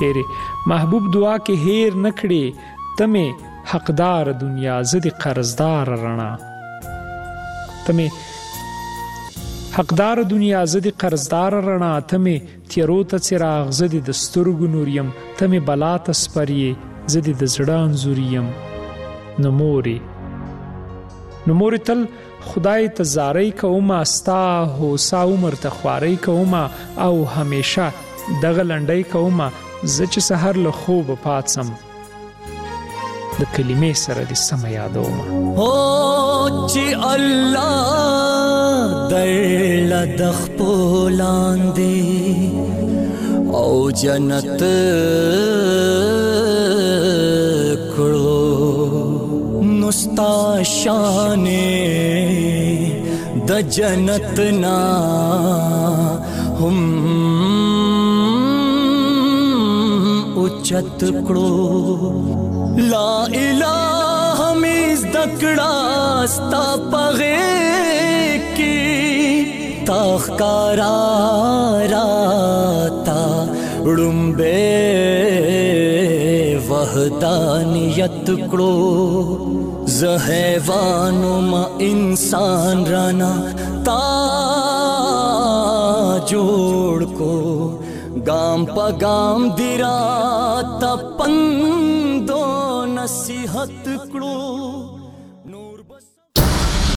چیرې محبوب دعا کې هیر نکړي تمه حقدار دنیا زدي قرضدار رڼا تمه حقدار دنیا زدي قرضدار رڼا تمه تیرو ته څراغ زدي د سترګو نوریم تمه بلا ته سپری زدي د زړه انزوریم نموري نموري تل خدای ته زارۍ کومه ستا هوسا عمر ته خوارۍ کومه او همیشه دغه لنډۍ کومه زه چې سحر له خوبه پاڅم د کلمې سره دې سمه یادوم او چې الله درله د خپو لاندې او جنت کړو نو ستا شانې د جنت نا هم اوچت کړو لا الہ میز دکڑا ستا پغے کی تاخکارا راتا رنبے وحدانیت کڑو زہیوانو ما انسان رانا تا جوڑ کو گام پا گام دیرا تا پندو نصیحت کړو